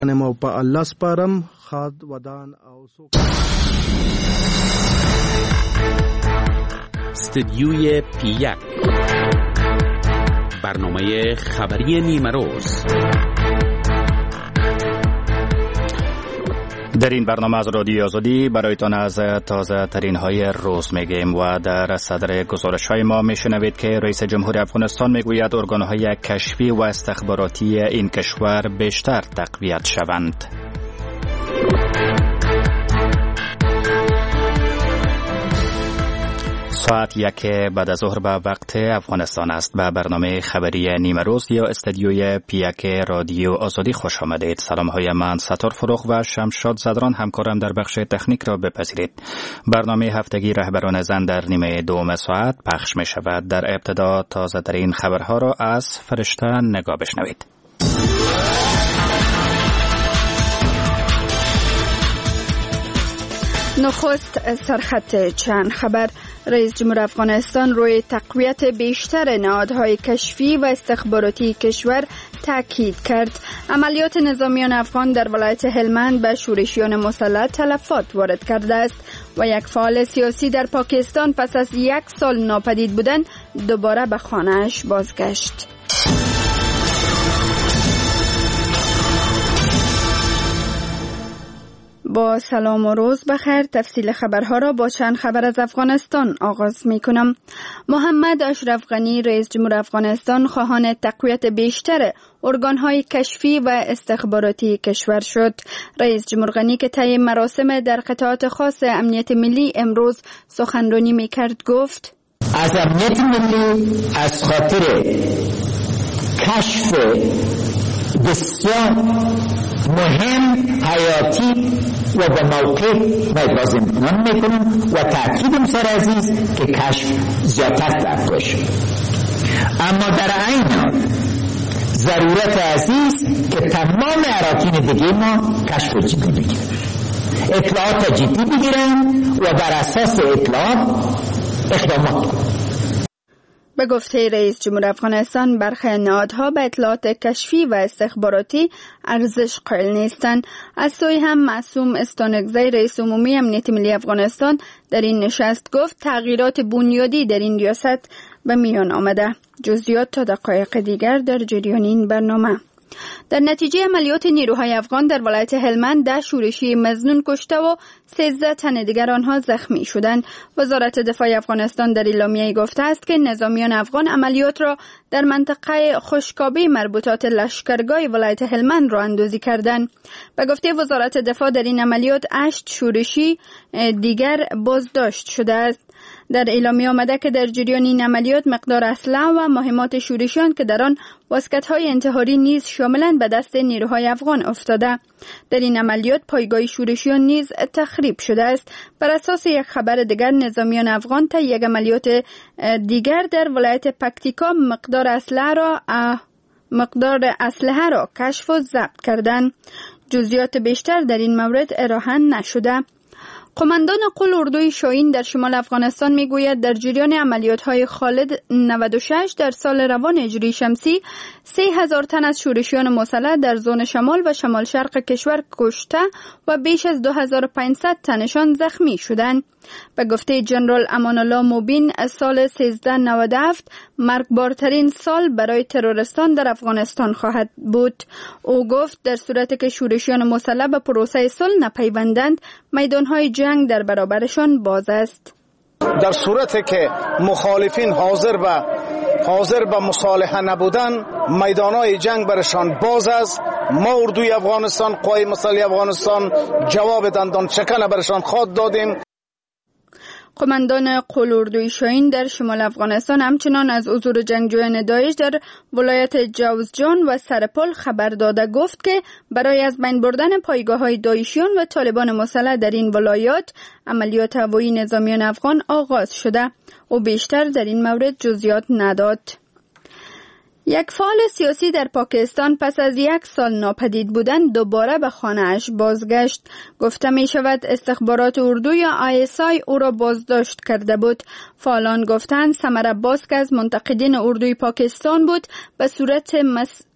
ما په الله سپارم. خاد ودان او استدیوی پیک، برنامه خبری نیمروز. در این برنامه از رادیو آزادی برایتان از تازه ترین های روز میگیم و در صدر گزارش های ما میشنوید که رئیس جمهور افغانستان میگوید ارگان های کشفی و استخباراتی این کشور بیشتر تقویت شوند. ساعت 1 بعد از ظهر به وقت افغانستان است. به برنامه خبری نیمروز یا استدیوی پیک رادیو آزادی خوش آمدید. سلام های من ستار فروغ و شمشاد زدران همکارم در بخش تکنیک را بپذیرید. برنامه هفتگی رهبران زن در نیمه دوم ساعت پخش می شود. در ابتدا تازه ترین خبرها را از فرشته نگاه بشنوید. نخست سرخط چند خبر. رئیس جمهور افغانستان روی تقویت بیشتر نهادهای کشفی و استخباراتی کشور تاکید کرد. عملیات نظامیان افغان در ولایت هلمند به شورشیان مسلح تلفات وارد کرده است و یک فعال سیاسی در پاکستان پس از 1 سال ناپدید بودن دوباره به خانه‌اش بازگشت. با سلام و روز بخیر. تفصیل خبرها را با چند خبر از افغانستان آغاز می کنم. محمد اشرف غنی رئیس جمهور افغانستان خواهان تقویت بیشتر ارگان‌های کشفی و استخباراتی کشور شد. رئیس جمهور غنی که طی مراسم در قطاعات خاص امنیت ملی امروز سخنرانی می کرد گفت: از امنیت ملی از خاطر کشف بسیار مهم، حیاتی و به موقع و ابراز امتنان میکنم و تأکیدم سر عزیز که کشف زیادتر تر باشه، اما در عین حال ضرورت عزیز که تمام اراکین دیگه ما کشف جدی بگیرن، اطلاعات جدی بگیرن و بر اساس اطلاعات اقدامات کنن. به گفته رئیس جمهور افغانستان برخی نهادها به اطلاعات کشفی و استخباراتی ارزش قائل نیستند. از سوی هم معصوم استانکزی رئیس عمومی امنیت ملی افغانستان در این نشست گفت تغییرات بنیادی در این ریاست به میان آمده. جزئیات تا دقایق دیگر در جریان این برنامه. در نتیجه عملیات نیروهای افغان در ولایت هلمند 10 شورشی مظنون کشته و 13 تن دیگر آنها زخمی شدند. وزارت دفاع افغانستان در اعلامیه گفته است که نظامیان افغان عملیات را در منطقه خشکابه مربوطات لشکرگاه ولایت هلمند راه اندازی کردند. به گفته وزارت دفاع در این عملیات 8 شورشی دیگر بازداشت شده است. در اعلامیه آمده که در جریان این عملیات مقدار اسلحه و مهمات شورشیان که در آن واسکت‌های انتحاری نیز شاملاً به دست نیروهای افغان افتاده. در این عملیات پایگاه شورشیان نیز تخریب شده است. بر اساس یک خبر دیگر نظامیان افغان تا یک عملیات دیگر در ولایت پکتیکا مقدار اسلحه را کشف و ضبط کردند. جزئیات بیشتر در این مورد ارائه نشده. قماندان قل اردوی شاهین در شمال افغانستان میگوید در جریان عملیات‌های خالد 96 در سال روان هجری شمسی 3000 تن از شورشیان مسلح در زون شمال و شمال شرق کشور کشته و بیش از 2500 تنشان زخمی شدند. به گفته جنرال امان الله موبین از سال 1397 مرگبارترین سال برای تروریستان در افغانستان خواهد بود. او گفت در صورتی که شورشیان مسلح به پروسه صلح نپیوندند میدانهای جنگ در برابرشان باز است. در صورتی که مخالفین حاضر به مصالحه نبودن میدانهای جنگ برشان باز است. ما اردوی افغانستان، قوای مسلح افغانستان جواب دندان شکن برشان خواهد دادیم. قماندان قل اردوی شاهین در شمال افغانستان همچنان از حضور جنگجویان داعش در ولایت جوزجان و سرپل خبر داده گفت که برای از بین بردن پایگاه‌های داعشیان و طالبان مسلح در این ولایات عملیات هوایی نظامیان افغان آغاز شده. او بیشتر در این مورد جزئیات نداد. یک فعال سیاسی در پاکستان پس از 1 سال ناپدید بودن دوباره به خانه‌اش بازگشت. گفته می شود استخبارات اردو یا ISI او را بازداشت کرده بود. فعالان گفتند سمر عباس که از منتقدین اردوی پاکستان بود به صورت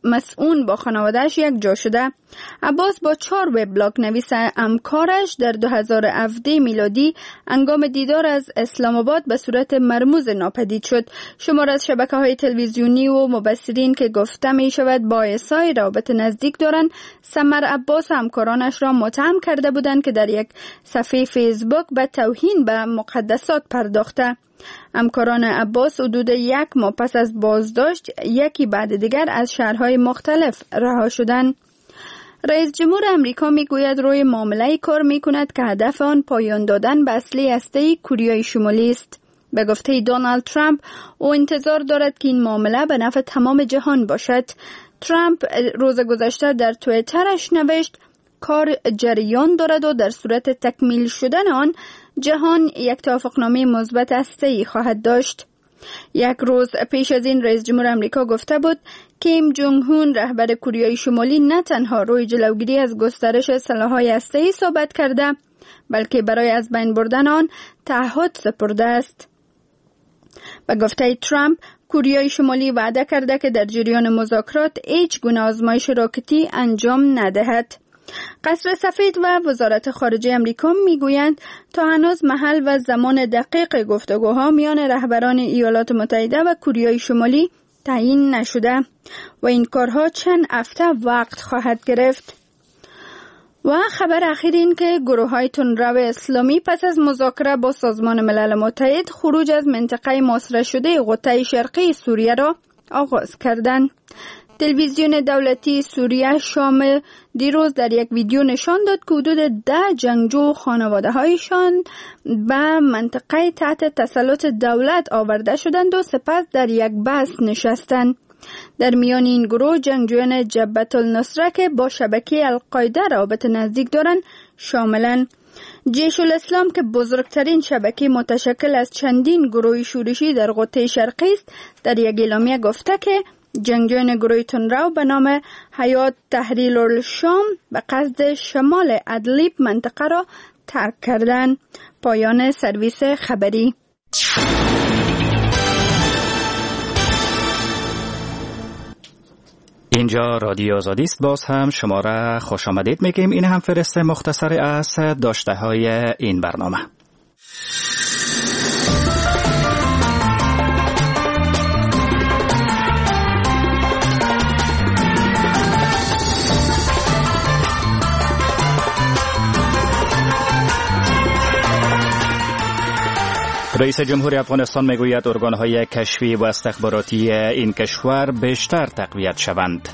مسئول با خانوادهش یک جا شده. عباس با 4 وبلاگ نویس همکارش در 2017 میلادی هنگام دیدار از اسلام آباد به صورت مرموز ناپدید شد. شمار از شبکه‌های تلویزیونی و مبصرین که گفته می شود با عیسی رابطه نزدیک دارند، سمر عباس همکارانش را متهم کرده بودند که در یک صفحه فیسبوک به توهین به مقدسات پرداخته. همکاران عباس حدود 1 ماه پس از بازداشت یکی بعد دیگر از شهرهای مختلف رها شدند. رئیس جمهور امریکا میگوید روی معامله کار میکند که هدف آن پایان دادن به اصلی هسته کوریای شمالی است. به گفته دونالد ترامپ او انتظار دارد که این معامله به نفع تمام جهان باشد. ترامپ روز گذشته در توییترش نوشت کار جریان دارد و در صورت تکمیل شدن آن جهان یک توافقنامه مثبت هسته‌ای خواهد داشت. یک روز پیش از این رئیس جمهور امریکا گفته بود کیم جونگ هون رهبر کوریای شمالی نه تنها روی جلوگیری از گسترش سلاح‌های هسته‌ای صحبت کرده بلکه برای از بین بردن آن تعهد سپرده است. به گفته ترامپ کوریای شمالی وعده کرده که در جریان مذاکرات هیچ گونه آزمایش راکتی انجام ندهد. قصر سفید و وزارت خارجه امریکا میگویند تا هنوز محل و زمان دقیق گفتگوها میان رهبران ایالات متحده و کوریای شمالی تعیین نشده و این کارها چند هفته وقت خواهد گرفت. و خبر اخیر این که گروه‌های تندرو اسلامی پس از مذاکره با سازمان ملل متحد خروج از منطقه محاصره شده غوطه شرقی سوریه را آغاز کردند. تلویزیون دولتی سوریه شام دیروز در یک ویدیو نشان داد که حدود 10 جنگجو خانواده‌هایشان به منطقه تحت تسلط دولت آورده شدند و سپس در یک بس نشستند. در میان این گروه جنگجویان جبهت النصره که با شبکه القاعده رابطه نزدیک دارند شاملند. جیش الاسلام که بزرگترین شبکه متشکل از چندین گروه شورشی در غوطه شرقی است در یک اعلامیه گفته که جنگجویان گروه تندرو به نام حیات تحریر الشام به قصد شمال ادلیب منطقه را ترک کردند. پایان سرویس خبری. اینجا رادیو آزادی است. باز هم شما را خوش آمدید میگیم. این هم فرست مختصری از داشته های این برنامه. رئیس جمهور افغانستان میگوید ارگان‌های کشفی و استخباراتی این کشور بیشتر تقویت شوند.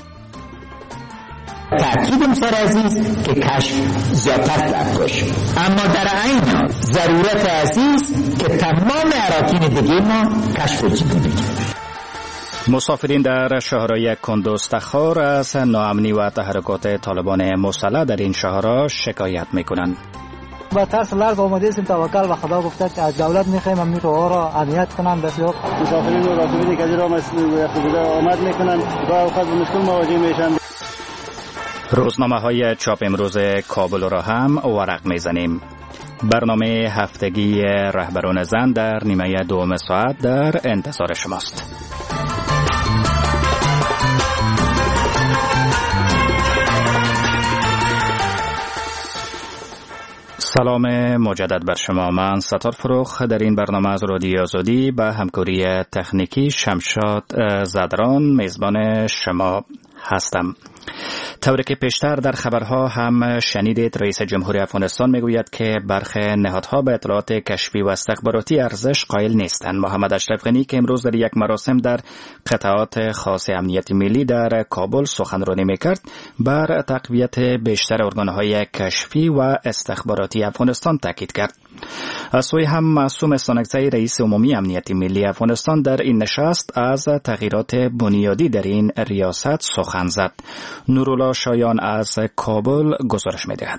تأکیدم سر عزیز که کشف زیادتر تلاش، اما در عین حال ضرورت عزیز که تمام اراکین دیگه ما کشف جدی بگیریم. مسافرین در شهرهای کندوز تخار از ناامنی و تحرکات طالبان مسلح در این شهرها شکایت میکنند. با ترس لرز آماده هستیم توکل به خدا گفته که از دولت میخوایم امنی رو را امنیت کنن. بسیار مسافرین رو راکبی که را مسئول آمد میکنن با اوقات به مشکل مواجه میشن. روزنامه های چاپ امروز کابل را هم ورق میزنیم. برنامه هفتگی رهبران زن در نیمه دوم ساعت در انتظار شماست. سلام مجدد بر شما. من ستار فروخ در این برنامه از رادیو آزادی به همکاری تکنیکی شمشاد زدران میزبان شما هستم. طوری که پیشتر در خبرها هم شنیدید، رئیس جمهور افغانستان میگوید که برخی نهادها به اطلاعات کشفی و استخباراتی ارزش قائل نیستند. محمد اشرف غنی که امروز در یک مراسم در قطعات خاص امنیت ملی در کابل سخنرانی میکرد، بر تقویت بیشتر ارگانهای کشفی و استخباراتی افغانستان تاکید کرد. از سوی هم معصوم استانکزی رئیس عمومی امنیت ملی افغانستان در این نشست از تغییرات بنیادی در این ریاست سخن زد. نورالله شایان از کابل گزارش می‌دهد.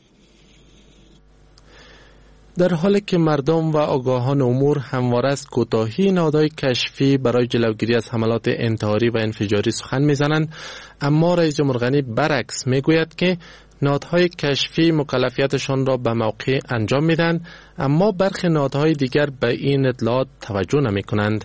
در حالی که مردم و آگاهان امور همواره از کوتاهی نهادهای کشفی برای جلوگیری از حملات انتحاری و انفجاری سخن میزنند، اما رئیس جمهور غنی برعکس میگوید که نهادهای کشفی مکلفیتشان را به موقع انجام میدن، اما برخی نهادهای دیگر به این اطلاعات توجه نمی کنند.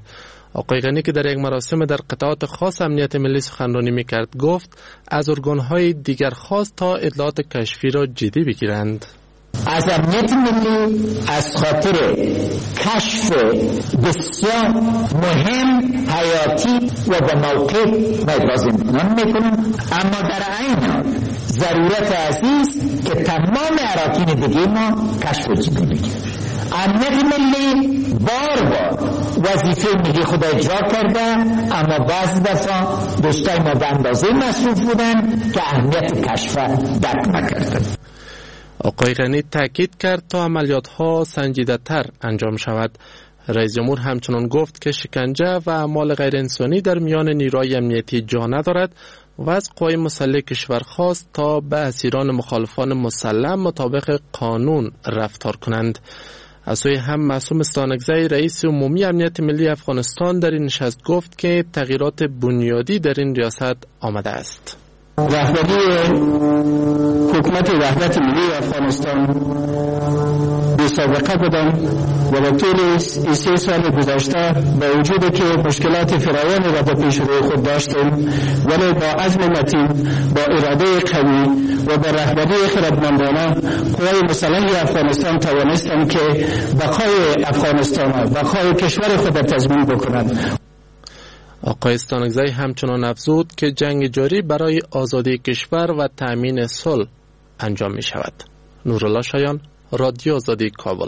آقای غنی که در یک مراسم در قطاعات خاص امنیت ملی سخنرانی میکرد گفت از ارگان‌های دیگر خواست تا اطلاعات کشفی را جدی بگیرند. از امنیت ملی از خاطر کشف بسیار مهم، حیاتی و به موقع ما ابراز امتنان میکنم، اما در عین حال ضرورت عزیز که تمام اراکین دیگه ما کشف و جدی بگیریم. امنیت ملی بار وظیفه ملی خود اجرا کرده، اما بعض دفعه دوستای ما به اندازه مصروف بودن که اهمیت کشف درک نکردن. آقای غنی تاکید کرد تا عملیات‌ها سنجیده‌تر انجام شود. رئیس جمهور همچنان گفت که شکنجه و اعمال غیر انسانی در میان نیروهای امنیتی جا ندارد و از قوای مسلح کشور خواست تا به اسیران مخالفان مسلح مطابق قانون رفتار کنند. از سوی هم معصوم استانکزی رئیس عمومی امنیت ملی افغانستان در این نشست گفت که تغییرات بنیادی در این ریاست آمده است. رهبری حکومت وحدت ملی افغانستان بی سابقه بودن و به طول 3 سال گذشته با وجودی که مشکلات فراوانی را به پیش روی خود داشتیم، ولی با عزم متین، با اراده قوی و با رهبری خردمندانه قوای مسلح افغانستان توانستند که بقای افغانستان، بقای کشور خود را تضمین بکنند. آقای استانکزی همچنان افزود که جنگ جاری برای آزادی کشور و تأمین صلح انجام می شود. نورالله شایان، رادیو آزادی کابل.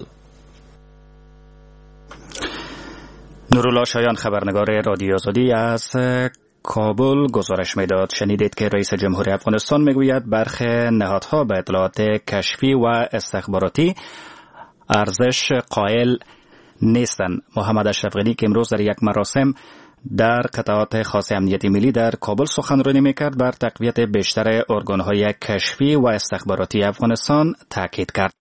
نورالله شایان خبرنگار رادیو آزادی از کابل گزارش میداد. شنیدید که رئیس جمهور افغانستان میگوید برخی نهادها به اطلاعات کشفی و استخباراتی ارزش قائل نیستند. محمد اشرف غنی که امروز در یک مراسم در قطاعات خاص امنیت ملی در کابل سخنرانی میکرد بر تقویت بیشتر ارگان‌های کشفی و استخباراتی افغانستان تاکید کرد.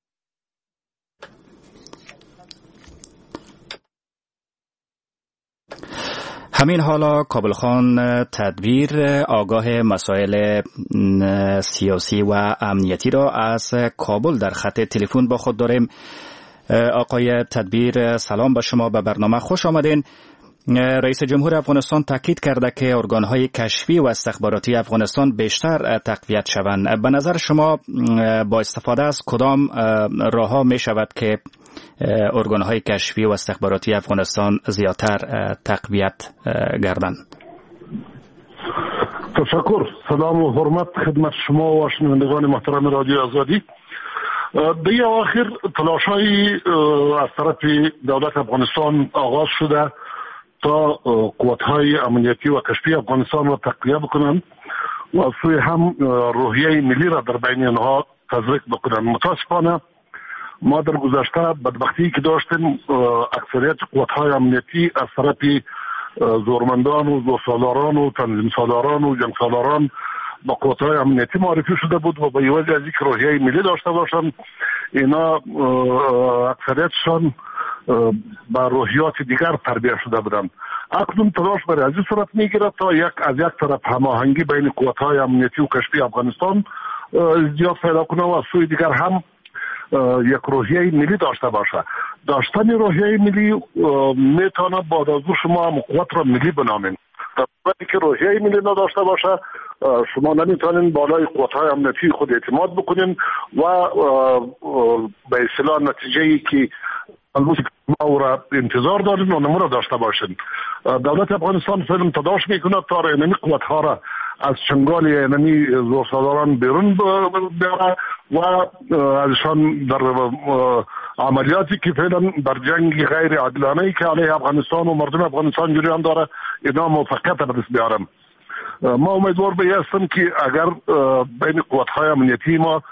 همین حالا کابل خان تدبیر آگاه مسائل سیاسی و امنیتی را از کابل در خط تلفن با خود داریم. آقای تدبیر سلام به شما، به برنامه خوش آمدین. رئیس جمهور افغانستان تاکید کرده که ارگان‌های کشفی و استخباراتی افغانستان بیشتر تقویت شوند. به نظر شما با استفاده از کدام راه‌ها می شود که ارگان‌های کشفی و استخباراتی افغانستان زیادتر تقویت گردند؟ تشکر. سلام و حرمت خدمت شما و شنوندگان محترم رادیو آزادی. در آخر تلاش‌های از طرف دولت افغانستان آغاز شده تا قوت‌های امنیتی و کشفی افغانستان را تقویت بکنند و از سوی هم روحیه ملی را در بین آنها تزریق بکنند. متاسفانه ما در گذشته بدبختی که داشتیم، اکثریت قوت‌های امنیتی از طرف زورمندان و زورسالاران و تنظیم سالاران و جنگ سالاران با قوت‌های امنیتی معرفی شده بود و به وجه از اینکه روحیه ملی داشته باشند، اینا اکثریتشان با روحیات دیگر تربیت شده بودند. اکنون تلاش برای از این صورت میگیرد تا از یک طرف هماهنگی بین قوت‌های امنیتی و کشفی افغانستان زیاد پیدا کنه و از سوی دیگر هم یک روحیه ملی داشته باشه. داشتن روحیه ملی میتونه بعد از شما هم قوت را ملی بنامین. در صورتی که روحیه ملی نداشته باشه شما نمیتونین بالای قوت‌های امنیتی خود اعتماد بکنین و به اصطلاح نتیجه‌ای که ما را انتظار داریم و نمونه داشته باشین. دولت افغانستان فعلا تلاش میکنه تا اینمی قوت‌ها را از چنگال اینمی زورسالاران بیرون بیاره و ازشان در عملیاتی که فعلا در جنگ غیر عادلانه‌ای که علیه افغانستان و مردم افغانستان جریان داره اینا موفقیت به دست بیارم. ما امیدوار به هستم که اگر بین قوت‌های امنیتی ما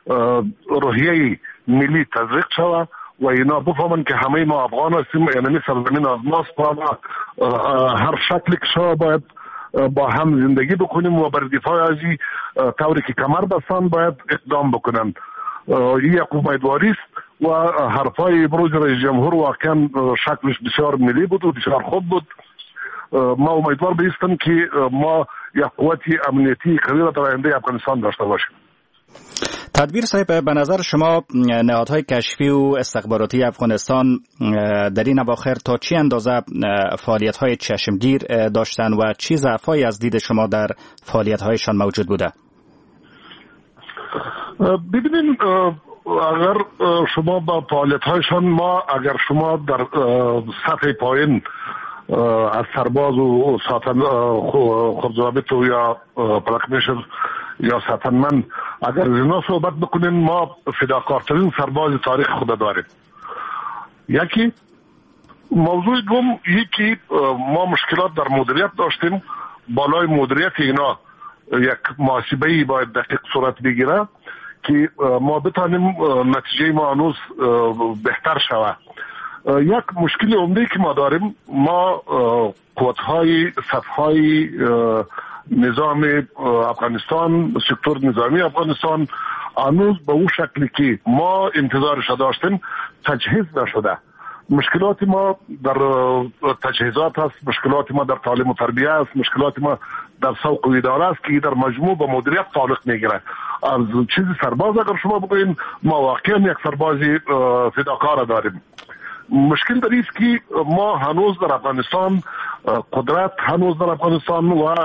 روحیه ملی تزریق شود و اینا بفهمن که همه ما افغان هستیم، اینمی سرزمین از ماست و هر شکلی که شما باید با هم زندگی بکنیم و بر دفاع از این طوری که کمر بستن باید اقدام بکنن. این یک امیدواری است و حرفای امروز رئیس جمهور واقعا شکلش بسیار ملی بود و بسیار خوب بود. ما امیدوار بایستم که ما یک قوت امنیتی قوی را در آینده افغانستان داشته باشیم. تدبیر صاحب، به نظر شما نهادهای کشفی و استخباراتی افغانستان در این اواخر تا چه اندازه فعالیت‌های چشمگیر داشتن و چه ضعف‌هایی از دید شما در فعالیت‌هایشان موجود بوده؟ ببینید، اگر شما با فعالیت‌هایشان اگر شما در سطح پایین از سرباز و خودضابط و یا پلکمیشن یا سطحمند اگر از اینا صحبت بکنیم، ما فداکارترین سرباز تاریخ خود داریم. یکی موضوع دوم، یکی ما مشکلات در مدیریت داشتیم. بالای مدیریت اینا یک محاسبه‌ای باید دقیق صورت بگیره که ما بتانیم نتیجه ما هنوز بهتر شود. یک مشکل عمده که ما داریم، ما قوت‌های صف‌های نظام افغانستان، سکتور نظامی افغانستان هنوز به اون شکلی که ما انتظارش داشتیم تجهیز نشده. مشکلات ما در تجهیزات است، مشکلات ما در تعلیم و تربیه است، مشکلات ما در سوق و اداره است که در مجموع به مدیریت تعلق میگیره. از چیز سرباز اگر شما بگوین، ما واقعا یک سرباز فداکار داریم. مشکل در است که ما هنوز در افغانستان قدرت، هنوز در افغانستان و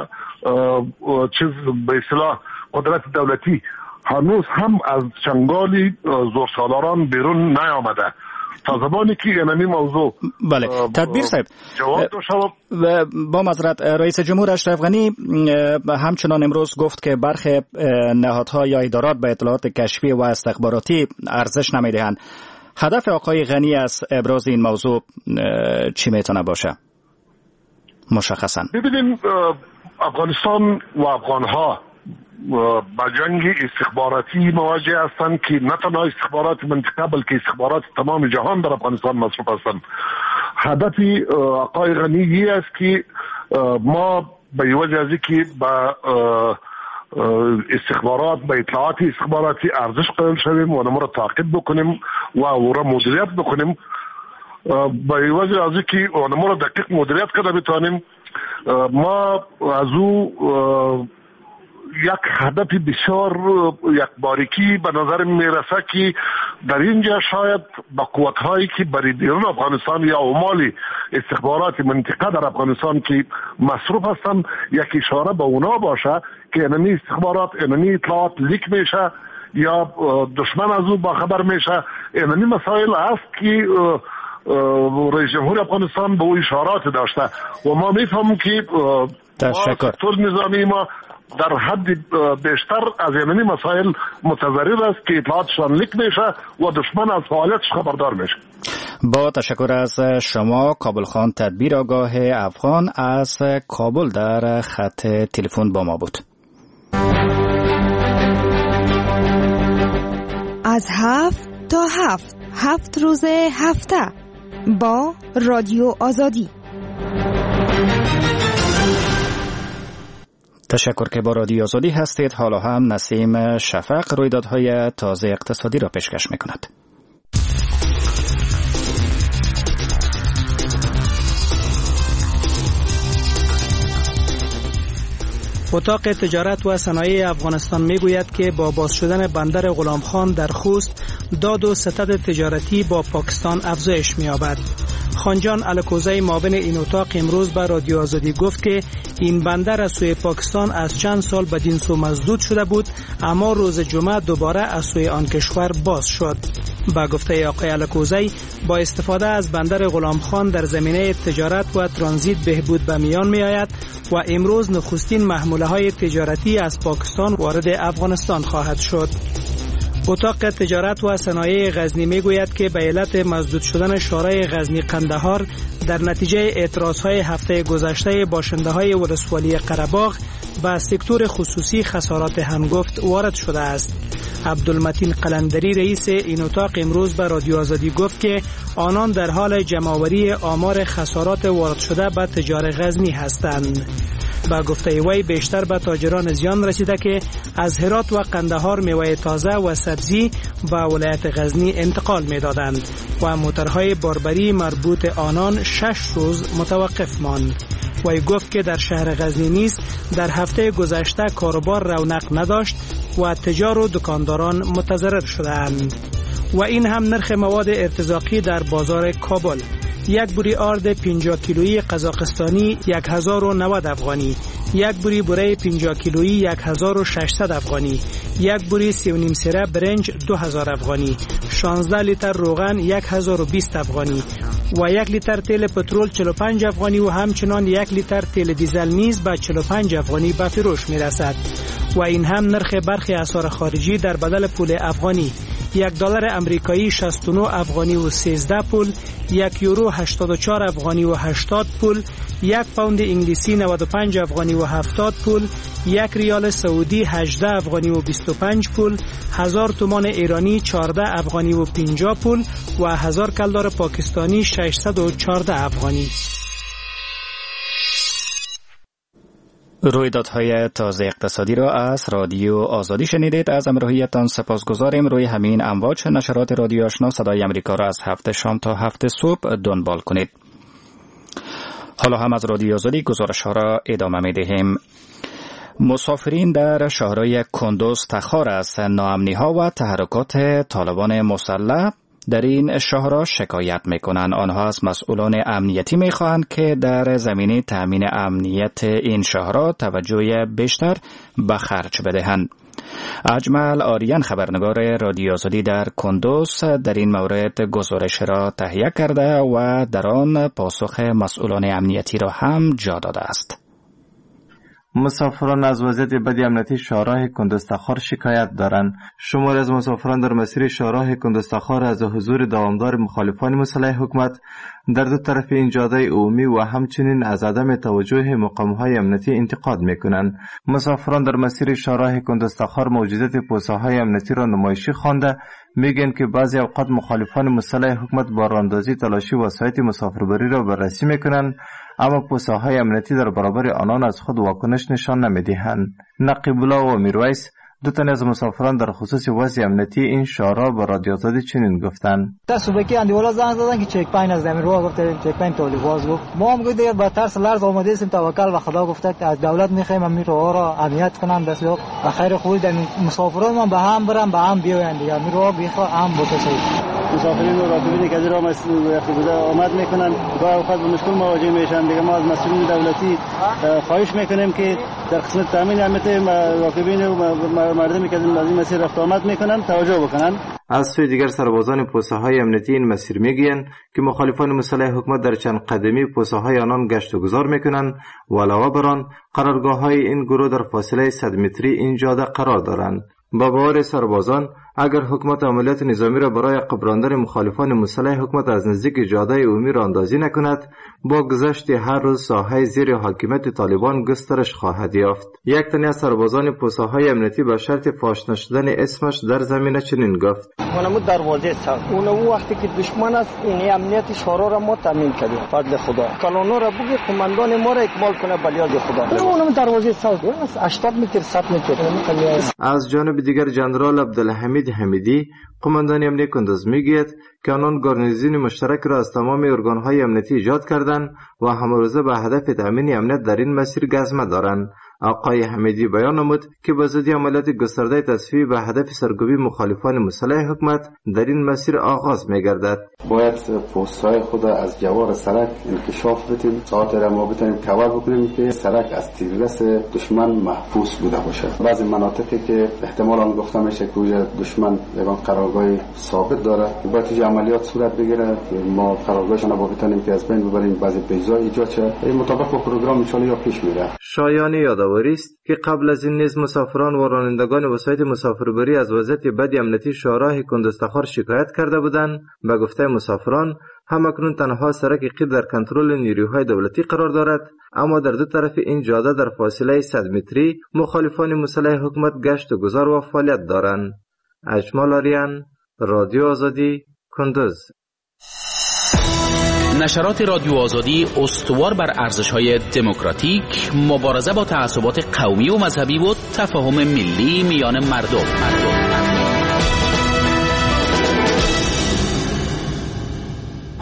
چیز به اصطلاح قدرت دولتی هنوز هم از چنگال زورسالاران بیرون نیامده. تا زمانی که اینمی موضوع بله. تدبیر صاحب، جواب با معذرت، رئیس جمهور اشرف غنی همچنان امروز گفت که برخی نهادها یا ادارات به اطلاعات کشفی و استخباراتی ارزش نمیدهند. هدف آقای غنی از ابراز این موضوع چی میتونه باشه مشخصا؟ ببینیم، افغانستان و افغانها با جنگ استخباراتی مواجه هستند که نه تنها استخبارات منطقه بلکه استخبارات تمام جهان در افغانستان مصروف هستند. هدف آقای غنی است که ما به وجه از اینکه با استخبارات، به اطلاعات استخباراتی ارزش قائل شویم و اونها را تعقیب بکنیم و او را مدیریت بکنیم، به وجه از اینکه اونها را دقیق مدیریت کرده بتوانیم، ما از او یک هدف بسیار یک باریکی به نظر میرسه که در اینجا شاید با قوت‌هایی که برای بیرون افغانستان یا عمال استخبارات منطقه در افغانستان که مصروف هستند، یک اشاره به اونا باشه که اینمی استخبارات، اینمی اطلاعات لیک میشه یا دشمن از او باخبر میشه. اینمی مسائل است که رئیس جمهور افغانستان به او اشارات داشته و ما میفهمیم که سکتور نظامی ما در حد بیشتر از اینمی مسائل متضرر است که اطلاعاتشان لیک میشه و دشمن از فعالیتش خبردار میشه. با تشکر از شما. کابل خان تدبیر آگاه افغان از کابل در خط تلفن با ما بود. از 7 تا 7 روز هفته با رادیو آزادی. تشکر که با رادیو آزادی هستید. حالا هم نسیم شفق رویدادهای تازه اقتصادی را پیشکش میکند. اتاق تجارت و صنایع افغانستان میگوید که با باز شدن بندر غلام خان در خوست، داد و ستد تجارتی با پاکستان افزایش می‌یابد. خانجان الکوزی معاون این اتاق امروز به رادیو آزادی گفت که این بندر از سوی پاکستان از چند سال بدین سو مسدود شده بود، اما روز جمعه دوباره از سوی آن کشور باز شد. با گفته آقای الکوزی، با استفاده از بندر غلام خان در زمینه تجارت و ترانزیت بهبود به میان می آید و امروز نخستین محموله های تجارتی از پاکستان وارد افغانستان خواهد شد. اتاق تجارت و صنایع غزنی می گوید که به علت مسدود شدن شورای غزنی قندهار در نتیجه اعتراضهای هفته گذشته باشنده های ولسوالی قره‌باغ و سکتور خصوصی خسارات هنگفت وارد شده است. عبدالمتین قلندری رئیس این اتاق امروز به رادیو آزادی گفت که آنان در حال جمع‌آوری آمار خسارات وارد شده به تجار غزنی هستند. با گفته وی بیشتر به تاجران زیان رسیده که از هرات و قندهار میوه تازه و سبزی به ولایت غزنی انتقال میدادند و موترهای باربری مربوط آنان 6 روز متوقف ماند. وی گفت که در شهر غزنی نیز در هفته گذشته کاروبار رونق نداشت و تجار و دکانداران متضرر شدند. و این هم نرخ مواد ارتزاقی در بازار کابل: یک بوری آرد 50 کیلویی قزاقستانی 1090 افغانی، یک بوری بوره 50 کیلویی 1600 افغانی، یک بوری 3.5 سره برنج 2000 افغانی، 16 لیتر روغن 1020 افغانی و 1 لیتر تیل پترول 45 افغانی و همچنان 1 لیتر تیل دیزل نیز به 45 افغانی به فروش می رسد. و این هم نرخ برخی اسعار خارجی در بدل پول افغانی: $1 امریکایی 69 افغانی و 13 پول، 1 یورو 84 افغانی و 80 پول، 1 پوند انگلیسی 95 افغانی و 70 پول، 1 ریال سعودی 18 افغانی و 25 پول، 1000 تومان ایرانی 14 افغانی و 50 پول و 1000 کلدار پاکستانی 614 افغانی. رویدادهای تازه اقتصادی را از رادیو آزادی شنیدید. از همراهیتان سپاسگزاریم. روی همین امواج نشرات رادیو آشنا صدای امریکا را از 7 شام تا 7 صبح دنبال کنید. حالا هم از رادیو آزادی گزارش ها را ادامه می دهیم. مسافرین در شهرهای کندوز تخار از ناامنی ها و تحرکات طالبان مسلح در این شهرها شکایت میکنند. آنها از مسئولان امنیتی میخواهند که در زمینه تامین امنیت این شهرها توجه بیشتر به خرج بدهند. اجمل آریان خبرنگار رادیو آزادی در کندوز در این مورد گزارش را تهیه کرده و در آن پاسخ مسئولان امنیتی را هم جا داده است. مسافران از وضعیت بد امنیتی شاهراه کندوز تخار شکایت دارند. شماری از مسافران در مسیر شاهراه کندوز تخار از حضور دوامدار مخالفان مسلح حکومت در دو طرف این جاده عمومی و همچنین از عدم توجه مقام‌های امنیتی انتقاد می‌کنند. مسافران در مسیر شاهراه کندوز تخار موجودیت پوست‌های امنیتی را نمایشی خوانده میگن که بعضی اوقات مخالفان مسلح حکومت با راندازی تلاشی وسایط مسافربری را بررسی می‌کنند، اما پوست‌های امنیتی در برابر آنان از خود واکنش نشان نمی‌دهند. نقیب الله و میرویس دو تن از مسافران در خصوص وضع امنیتی این شهرها به رادیو آزادی چنین گفتند: صبحی اندیوالا زنگ زدن که چک پاین از زمین رو گفت چک پاین طالباز گفت. ما هم گفتیم با ترس لرز آماده هستیم، توکل به خدا گفته که از دولت می‌خوایم امیر رو را امنیت کنن، بس و خیر خوب در مسافران ما به هم برن به هم بیاین دیگه امیر رو بخوا هم بوده. مسافرین و راکبین که از راه بوده آمد میکنن گاه اوقات به مشکل مواجه میشن دیگه. ما از مسئولین دولتی خواهش میکنیم که در قسمت تامین امنیت راکبین و مردمی که از این مسیر رفت آمد میکنن توجه بکنن. از سوی دیگر سربازان پوسته‌های امنیتی این مسیر میگویند که مخالفان مسلح حکومت در چند قدمی پوسته‌های آنان گشت و گذار میکنند و علاوه بر آن قرارگاه‌های این گروه در فاصله 100 متری این جاده قرار دارند. با باور سربازان اگر حکومت عملیات نظامی را برای قبراندن مخالفان مسلح حکومت از نزدیک جاده عمومی راندازی نکند، با گذشت هر روز ساحه زیر حاکمیت طالبان گسترش خواهد یافت. یک تن از سربازان پوسته‌های امنیتی با شرط فاش نشدن اسمش در زمینه چنین گفت: اونمو دروازه سر اونمو وقتی که دشمن است این امنیت شورا را ما تامین کردیم فضل خدا. کلانو را بگی قماندان ما را اکمال کنه بلیاز خدا. اونمو دروازه سر 80 متر 100 متر. از جانب دیگر جنرال عبدالحمید حمیدی قماندان امنیتی کندوز میگوید که آنان گارنیزون مشترک را از تمام ارگان‌های امنیتی ایجاد کردند و همروزه به هدف تامین امنیت در این مسیر گزمه دارند. آقای حمیدی بیان نمود که با زودی عملیات گسترده تصفیه به هدف سرکوبی مخالفان مسلح حکومت در این مسیر آغاز می‌گردد. باید پست‌های خود از جوار سرک انکشاف بدیم، ساعت را ما بتونیم کاور بکنیم که سرک از تیررس دشمن محفوظ بوده باشه. بعضی مناطقی که احتمالاً گفته میشه که دشمن یگان قرارگاه ثابت داره باید عملیات صورت بگیره که ما قرارگاهشون رو بتونیم که از بین ببریم، بعضی بیزا ایجاد شه. این مطابق با پروگرام انشالله پیش میره. شایانی یادآوری است که قبل از این نیز مسافران و رانندگان وسایط مسافربری از وضعیت بد امنیتی شاهراه کندوز تخار شکایت کرده بودند. به گفته مسافران همکنون تنها سرک قید در کنترل نیروهای دولتی قرار دارد، اما در دو طرف این جاده در فاصله 100 متری مخالفان مسلح حکومت گشت و گذار و فعالیت دارند. اجمل آریان، رادیو آزادی، کندوز. نشرات رادیو آزادی استوار بر ارزش‌های دموکراتیک، مبارزه با تعصبات قومی و مذهبی و تفاهم ملی میان مردم.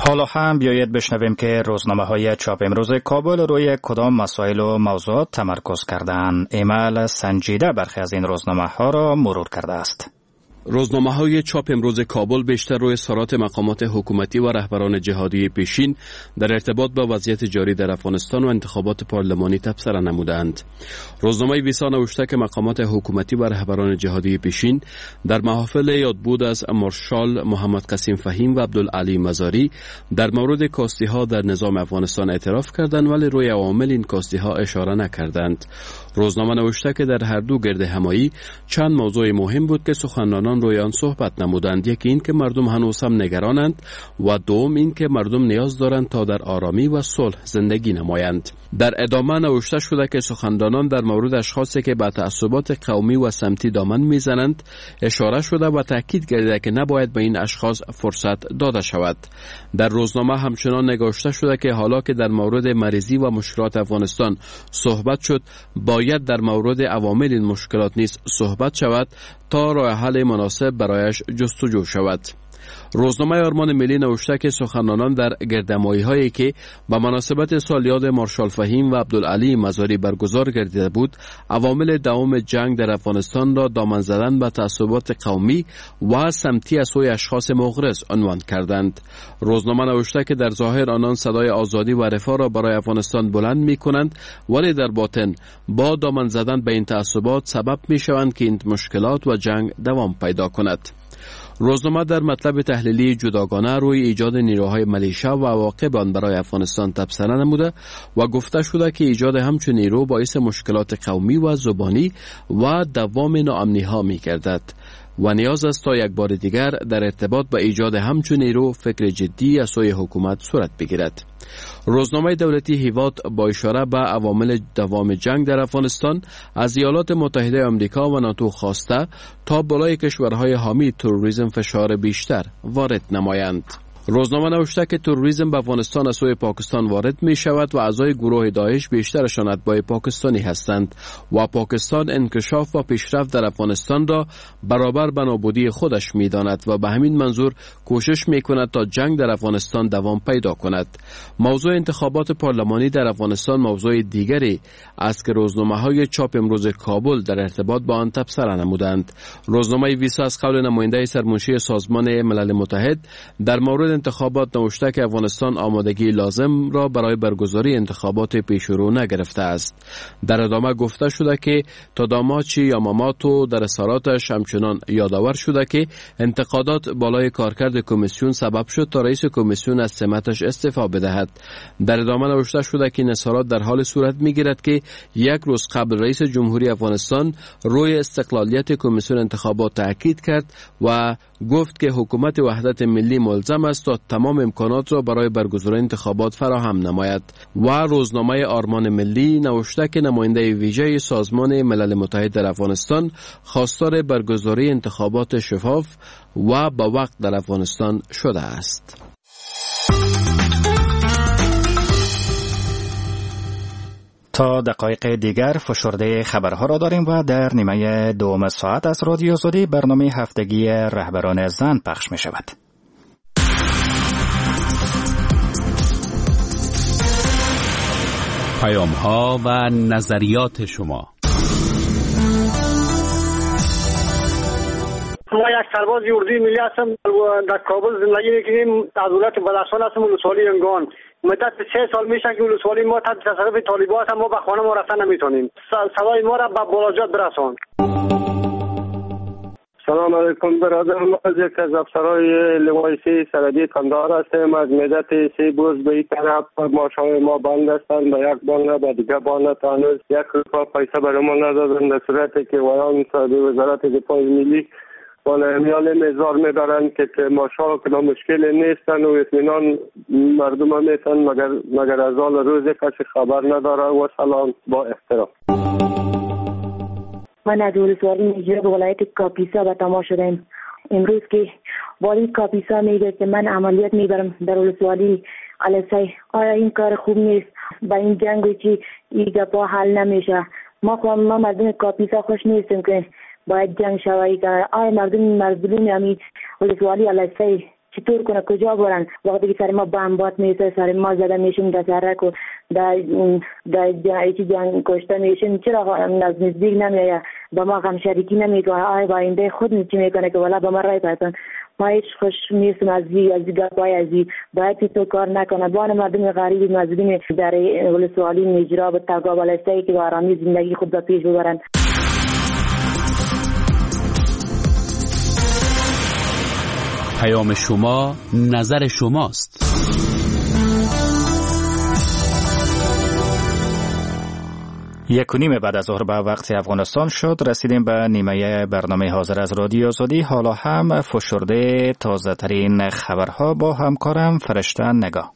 حالا هم بیایید بشنویم که روزنامه‌های چاپ امروز کابل روی کدام مسائل و موضوعات تمرکز کردند. ایمال سنجیده برخی از این روزنامه‌ها را مرور کرده است. روزنامه‌های چاپ امروز کابل بیشتر روی اظهارات مقامات حکومتی و رهبران جهادی پیشین در ارتباط با وضعیت جاری در افغانستان و انتخابات پارلمانی تبصره نمودند. روزنامه ویسا نوشته که مقامات حکومتی و رهبران جهادی پیشین در محافل یادبود از مارشال محمد قاسم فهیم و عبدالعلی مزاری در مورد کاستی‌ها در نظام افغانستان اعتراف کردند، ولی روی عوامل این کاستی‌ها اشاره نکردند. روزنامه نوشته که در هر دو گرد همایی چند موضوع مهم بود که سخنرانان روی آن صحبت نمودند. یکی این که مردم هنوز هم نگرانند و دوم این که مردم نیاز دارند تا در آرامی و صلح زندگی نمایند. در ادامه نوشته شده که سخنرانان در مورد اشخاصی که به تعصبات قومی و سمتی دامن میزنند اشاره شده و تاکید گردیده که نباید به این اشخاص فرصت داده شود. در روزنامه همچنان نگاشته شده که حالا که در مورد مریضی و مشکلات افغانستان صحبت شد، باید در مورد عوامل این مشکلات نیز صحبت شود تا راه حل مناسب برایش جستجو شود. روزنامه آرمان ملی نوشته که سخنرانان در گردهمایی هایی که به مناسبت سالیاد مارشال فهیم و عبدالعلی مزاری برگزار گردیده بود، عوامل دوام جنگ در افغانستان را دامن زدن به تعصبات قومی و سمتی از سوی اشخاص مغرض عنوان کردند. روزنامه نوشته که در ظاهر آنان صدای آزادی و رفاه را برای افغانستان بلند می کنند، ولی در باطن با دامن زدن به این تعصبات سبب می شوند که این مشکلات و جنگ دوام پیدا کند. روزنامه در مطلب تحلیلی جداگانه روی ایجاد نیروهای ملیشه و عواقب آن برای افغانستان تبصره نموده و گفته شده که ایجاد همچون نیرو باعث مشکلات قومی و زبانی و دوام ناامنی ها می گردد و نیاز است تا یک بار دیگر در ارتباط با ایجاد همچون نیرو فکر جدی از سوی حکومت صورت بگیرد. روزنامه دولتی هیواد با اشاره به عوامل دوام جنگ در افغانستان از ایالات متحده آمریکا و ناتو خواسته تا بالای کشورهای حامی تروریسم فشار بیشتر وارد نمایند. روزنامه نوشته که تروریسم به افغانستان از سوی پاکستان وارد می شود و اعضای گروه داعش بیشترشان اتباع پاکستانی هستند و پاکستان انکشاف و پیشرفت در افغانستان را برابر به نابودی خودش می داند و به همین منظور کوشش می کند تا جنگ در افغانستان دوام پیدا کند. موضوع انتخابات پارلمانی در افغانستان موضوع دیگری است که روزنامه های چاپ امروز کابل در ارتباط با آن تبصره نمودند. روزنامه ویسا از قول نماینده سرمنشی سازمان ملل متحد در مورد انتخابات نوشته که افغانستان آمادگی لازم را برای برگزاری انتخابات پیشرو نگرفته است. در ادامه گفته شده که تاداماچی یاماماتو در اظهاراتش همچنان یادآور شده که انتقادات بالای کارکرد کمیسیون سبب شد تا رئیس کمیسیون از سمتش استعفا بدهد. در ادامه نوشته شده که این اظهارات در حال صورت میگیرد که یک روز قبل رئیس جمهوری افغانستان روی استقلالیت کمیسیون انتخابات تاکید کرد و گفت که حکومت وحدت ملی ملزم است تا تمام امکانات را برای برگزاری انتخابات فراهم نماید. و روزنامه آرمان ملی نوشته که نماینده ویژه سازمان ملل متحد در افغانستان خواستار برگزاری انتخابات شفاف و با وقت در افغانستان شده است. تا دقایق دیگر فشرده خبرها را داریم و در نیمه دوم ساعت از رادیو آزادی برنامه هفتگی رهبران زن پخش می شود. پیام‌ها و نظریات شما. ما یک سرباز اردوی ملی هستم، در کابل زندگی میکنیم، از ولایت بدخشان هستم، ولسوالی انگان. مدت 3 سال میشه که ولسوالی ما تحت تصرف طالبان هستم، ما به خانه ما رفتن نمیتونیم. صدای ما را به بلاجات برسان. سلام علیکم برادر، ما از یک از افسرهای لوای 3 سرحدی قندهار هستیم. از مدت 3 روز به این طرف ماشای ما بند هستند، به یک بانه به دیگه بانه تا هنوز 1 روپا پیسه برای ما ندادن، در صورتی که ویان صاحب وزارت دفاع ملی با نهمیال میزار میبرند که ماشا کنا مشکل نیستن و اطمینان مردم ها میتن مگر از حال روز کسی خبر نداره. و سلام با احترام. من از ولسوالی نجیب ولایت کاپیسا به تماس شدم. امروز که والی کاپیسا میگه که من عملیات میبرم در ولسوالی علیسی، آیا این کار خوب نیست؟ با این جنگی که ایگه پا حل نمیشه. ما مردم کاپیسا خوش نیستیم که باید جنگ شوایی کنه. آیا مردم مظلوم همین ولسوالی علیسی چطور کنه کجا برن وقتی که سر ما بمبات میسه سر ما زده میشیم دسرک و در ایچی جنگ کشته میشیم چرا از نزدیک نمیایه با ما غم شریکی نمیکنه آیا با اینده خود چی میکنه که والا با ما رای پایتن ما هیچ خوش نیستم از گپای ازی باید تو کار نکنه بان مردم غریب مظلوم در ولسوالی نجراب و تقابلسته که با آرامی زندگی خود به پیش ببرن. پیام شما نظر شماست. یک و نیم بعد از ظهر به وقت افغانستان شد. رسیدیم به نیمه برنامه حاضر از رادیو آزادی. حالا هم فشرده تازه ترین خبرها با همکارم فرشته نگاه.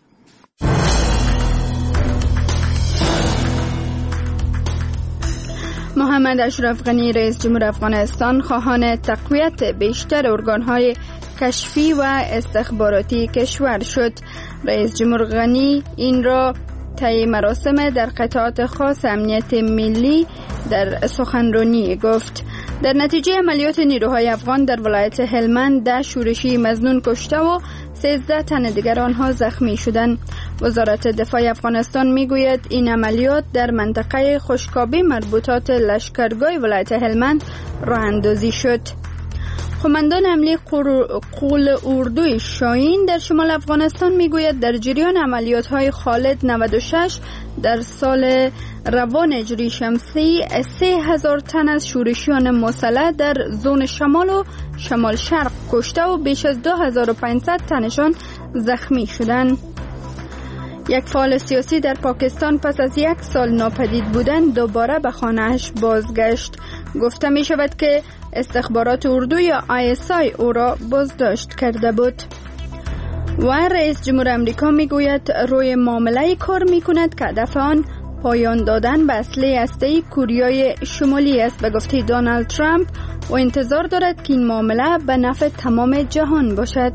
محمد اشرف غنی رئیس جمهور افغانستان خواهان تقویت بیشتر ارگان‌های کشفی و استخباراتی کشور شد. رئیس جمهور غنی این را طی مراسم در قطعات خاص امنیت ملی در سخنرانی گفت. در نتیجه عملیات نیروهای افغان در ولایت هلمند 10 شورشی مظنون کشته و 13 تن دیگر آنها زخمی شدند. وزارت دفاع افغانستان میگوید این عملیات در منطقه خشکابی مربوطات لشکرگاه ولایت هلمند راه اندازی شد. قماندان عملی قول اردوی شاهین در شمال افغانستان میگوید در جریان عملیات‌های خالد 96 در سال روان هجری شمسی 3000 تن از شورشیان مسلح در زون شمال و شمال شرق کشته و بیش از 2500 تنشان زخمی شدند. یک فعال سیاسی در پاکستان پس از 1 سال ناپدید بودن دوباره به خانه‌اش بازگشت. گفته می شود که استخبارات اردو یا ISI او را بازداشت کرده بود. و رئیس جمهور امریکا می گوید روی معامله کار می کند که هدف آن پایان دادن به اسلحه هسته‌ای کوریای شمالی است. به گفته دونالد ترامپ و انتظار دارد که این معامله به نفع تمام جهان باشد.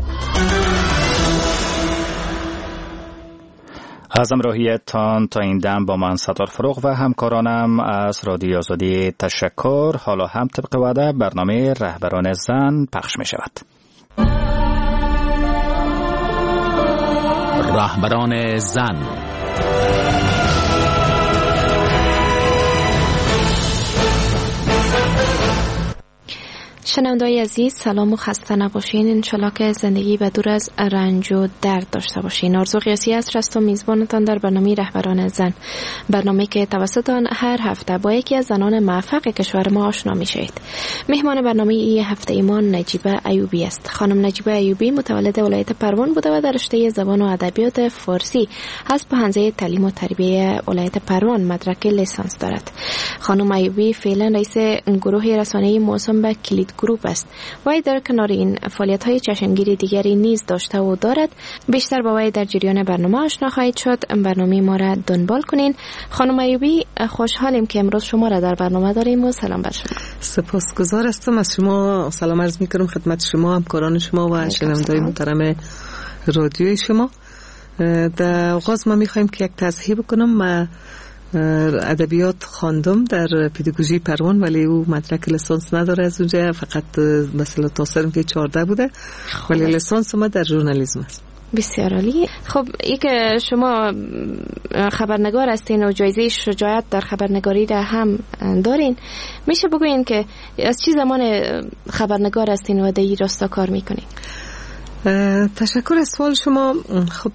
از همراهیتان تا این دم با من ستار فروغ و همکارانم از رادیو آزادی تشکر. حالا هم طبق وعده برنامه رهبران زن پخش می شود. رهبران زن. شنونده‌های عزیز سلام و خسته نباشین. انشالله که زندگی به دور از رنج و درد داشته باشین. آرزو قیاسی است و میزبانتان در برنامه رهبران زن، برنامه که توسط آن هر هفته با یکی از زنان موفق کشور ما آشنا میشید. مهمان برنامه این هفته ایمان نجیبه ایوبی است. خانم نجیبه ایوبی متولد ولایت پروان بوده و در رشته زبان و ادبیات فارسی از پوهنځی تعلیم و تربیه ولایت پروان مدرک لیسانس دارد. خانم ایوبی فعلا رئیس گروه رسانه‌ای موسوم به کلید گروپ است. وی در کنار این فعالیت‌های چشمگیری دیگری نیز داشته و دارد. بیشتر با وی در جریان برنامه آشنا خواهید شد. برنامه ما را دنبال کنین. خانم ایوبی خوشحالیم که امروز شما را در برنامه داریم و سلام بر شما. سپاسگزار هستم از شما. سلام عرض می‌کنم خدمت شما، همکاران شما و شنوندگان محترم رادیوی شما. در آغاز ما می‌خوایم که یک تصحیح بکنم. ما ادبیات خواندم در پداگوژی پروان ولی او مدرک لیسانس نداره از اونجا، فقط مثلا تاثرم که 14 بوده ولی لیسانس ما در ژورنالیسم است. بسیار عالی. خب ای که شما خبرنگار هستین و جایزه شجاعت در خبرنگاری را هم دارین، میشه بگوین که از چه زمان خبرنگار هستین و در این راستا کار میکنین؟ تشکر از سوال شما. خب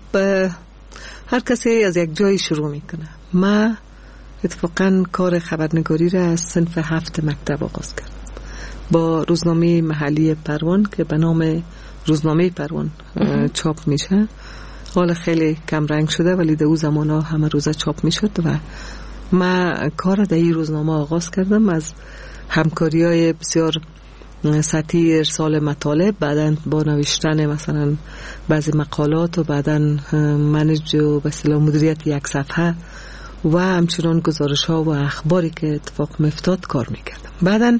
هر کسی از یک جایی شروع میکنه. ما اتفاقا کار خبرنگاری را از صنف 7 مکتب آغاز کردم با روزنامه محلی پروان که به نام روزنامه پروان چاپ میشه. حالا خیلی کم رنگ شده ولی در اون زمانا همه روزه چاپ میشد و ما کار در این روزنامه آغاز کردم از همکاری‌های بسیار سطحی، ارسال مطالب، بعداً با نوشتن مثلا بعضی مقالات و بعداً منیج و به اصطلاح مدیریت یک صفحه و همچنان گزارش ها و اخباری که اتفاق میافتاد کار میکردم. بعداً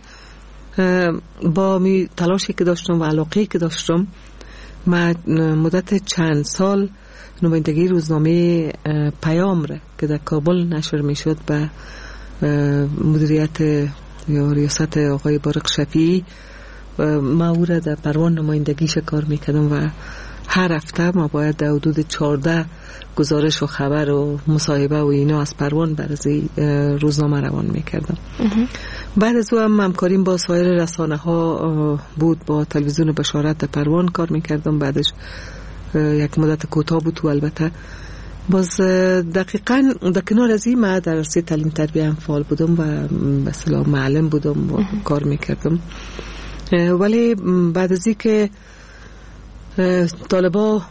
با تلاشی که داشتم و علاقه‌ای که داشتم من مدت چند سال نمایندگی روزنامه پیام را که در کابل نشر میشد به مدیریت یا ریاست آقای بارق شفیعی ما او را در پروان نمایندگیش کار میکردم و هر هفته ما باید در حدود 14 گزارش و خبر و مصاحبه و اینا از پروان برای روزنامه روان میکردم. بعد از او هم همکاریم با سایر رسانه ها بود. با تلویزیون بشارت در پروان کار میکردم. بعدش یک مدت کوتاه بود و البته باز دقیقاً در کنار از این من در رشته تعلیم تربیه هم فعال بودم و به اصطلاح معلم بودم و کار میکردم. ولی بعد از این که طالبا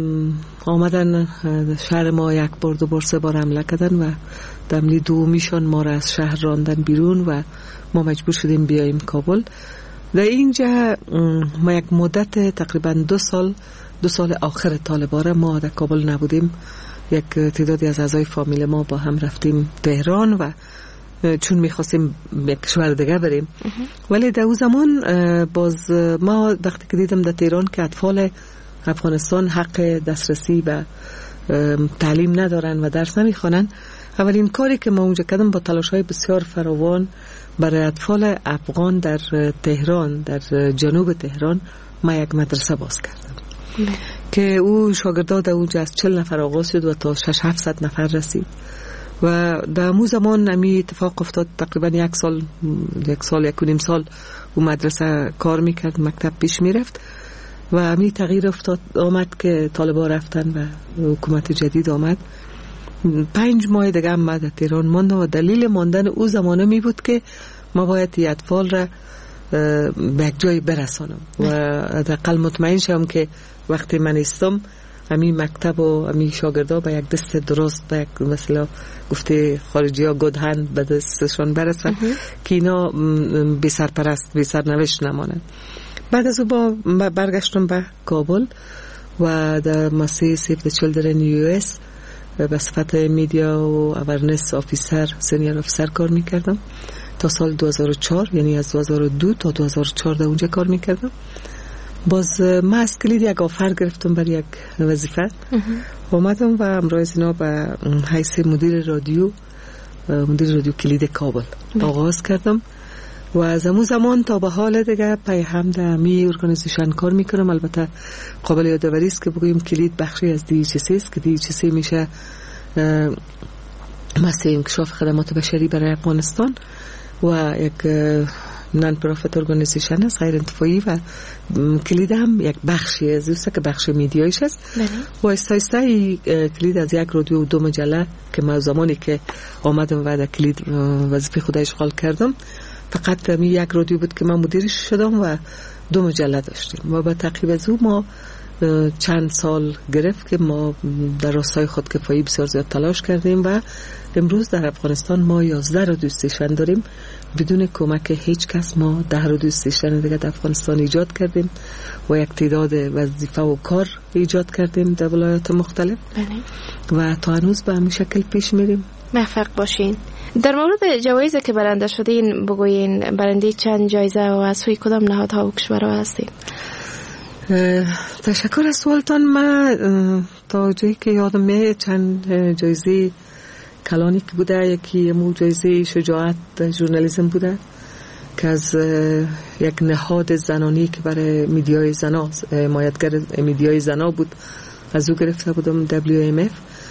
آمدن شهر ما یک بار دو بار سه بار حمله کردن و در حمله دومیشان ما را از شهر راندن بیرون و ما مجبور شدیم بیاییم کابل. در اینجا ما یک مدت تقریبا 2 سال آخر طالبا را ما در کابل نبودیم. یک تعدادی از اعضای فامیل ما با هم رفتیم تهران و چون میخواستیم یک کشور دیگه بریم. ولی در اون زمان باز ما وقتی که دیدم در تهران که اطفال افغانستان حق دسترسی به تعلیم ندارن و درس نمیخوانن، اولین کاری که ما اونجا کردم با تلاش‌های بسیار فراوان برای اطفال افغان در تهران، در جنوب تهران، ما یک مدرسه باز کردم که او شاگردان در اونجا از 40 نفر آغاز شد و تا 600-700 نفر رسید. و در اون زمان همی اتفاق افتاد تقریبا یک و نیم سال او مدرسه کار میکرد، مکتب پیش میرفت و همی تغییر آمد که طالبا رفتن و حکومت جدید آمد. 5 ماه دیگه هم ما در تهران ماندم و دلیل ماندن او زمانه می بود که ما باید این اطفال را به یک جای برسانم و حداقل مطمئن شم که وقتی من استم همی مکتب و همی شاگردا به یک دست درست، به یک مثلا گفته خارجی ها گود هند به دستشان برسن که اینا بی سرپرست بی سرنوشت نمانند. بعد از او برگشتم به کابل و در مؤسسه سیو د چیلدرن US به صفت میدیا و اورنس آفیسر، سینیر آفیسر کار میکردم تا سال 2004. یعنی از 2002 تا 2004 در اونجا کار میکردم. باز ما از کلید یک آفر گرفتم برای یک وظیفه اومدم و امروز اینا به حیث مدیر رادیو کلید کابل آغاز کردم و از همون زمان تا به حال دیگه پی هم در می ارگانیزیشن کار میکنم. البته قابل یادآوری است که بگویم کلید بخشی از DHC است که DHC میشه مؤسسه انکشاف خدمات بشری برای افغانستان و یک نان پروفیت ارگانیزیشن است، غیر انتفاعی، و کلید هم یک بخشی از اوست که بخش میدیایش است. و استایسته کلید از یک رادیو و 2 مجله که ما زمانی که آمدم و در کلید وظیفه خود اشغال کردم فقط یک رادیو بود که من مدیرش شدم و 2 مجله داشتیم و با تعقیب از او ما چند سال گرفت که ما در راستای خودکفایی بسیار زیاد تلاش کردیم و امروز در افغانستان ما 11 رادیو استیشن داریم. بدون کمک هیچ کس ما 10 رادیو استیشن دیگه در افغانستان ایجاد کردیم و یک تعداد وظیفه و کار ایجاد کردیم در ولایات مختلف و تا هنوز به همین شکل پیش میریم. موفق باشین. در مورد جوایزی که برنده شدین بگوین، برنده چند جایزه و از سوی کدام نهادها و کشورها هستین؟ تشکر از سوالتان. من تا جایی که یادم میاد چند جایزه کلانی که بوده. یکی مو جایزه شجاعت ژورنالیسم بوده که از یک نهاد زنانی که برای میدیای زنا، حمایتگر میدیای زنا بود، از او گرفته بودم، WMF.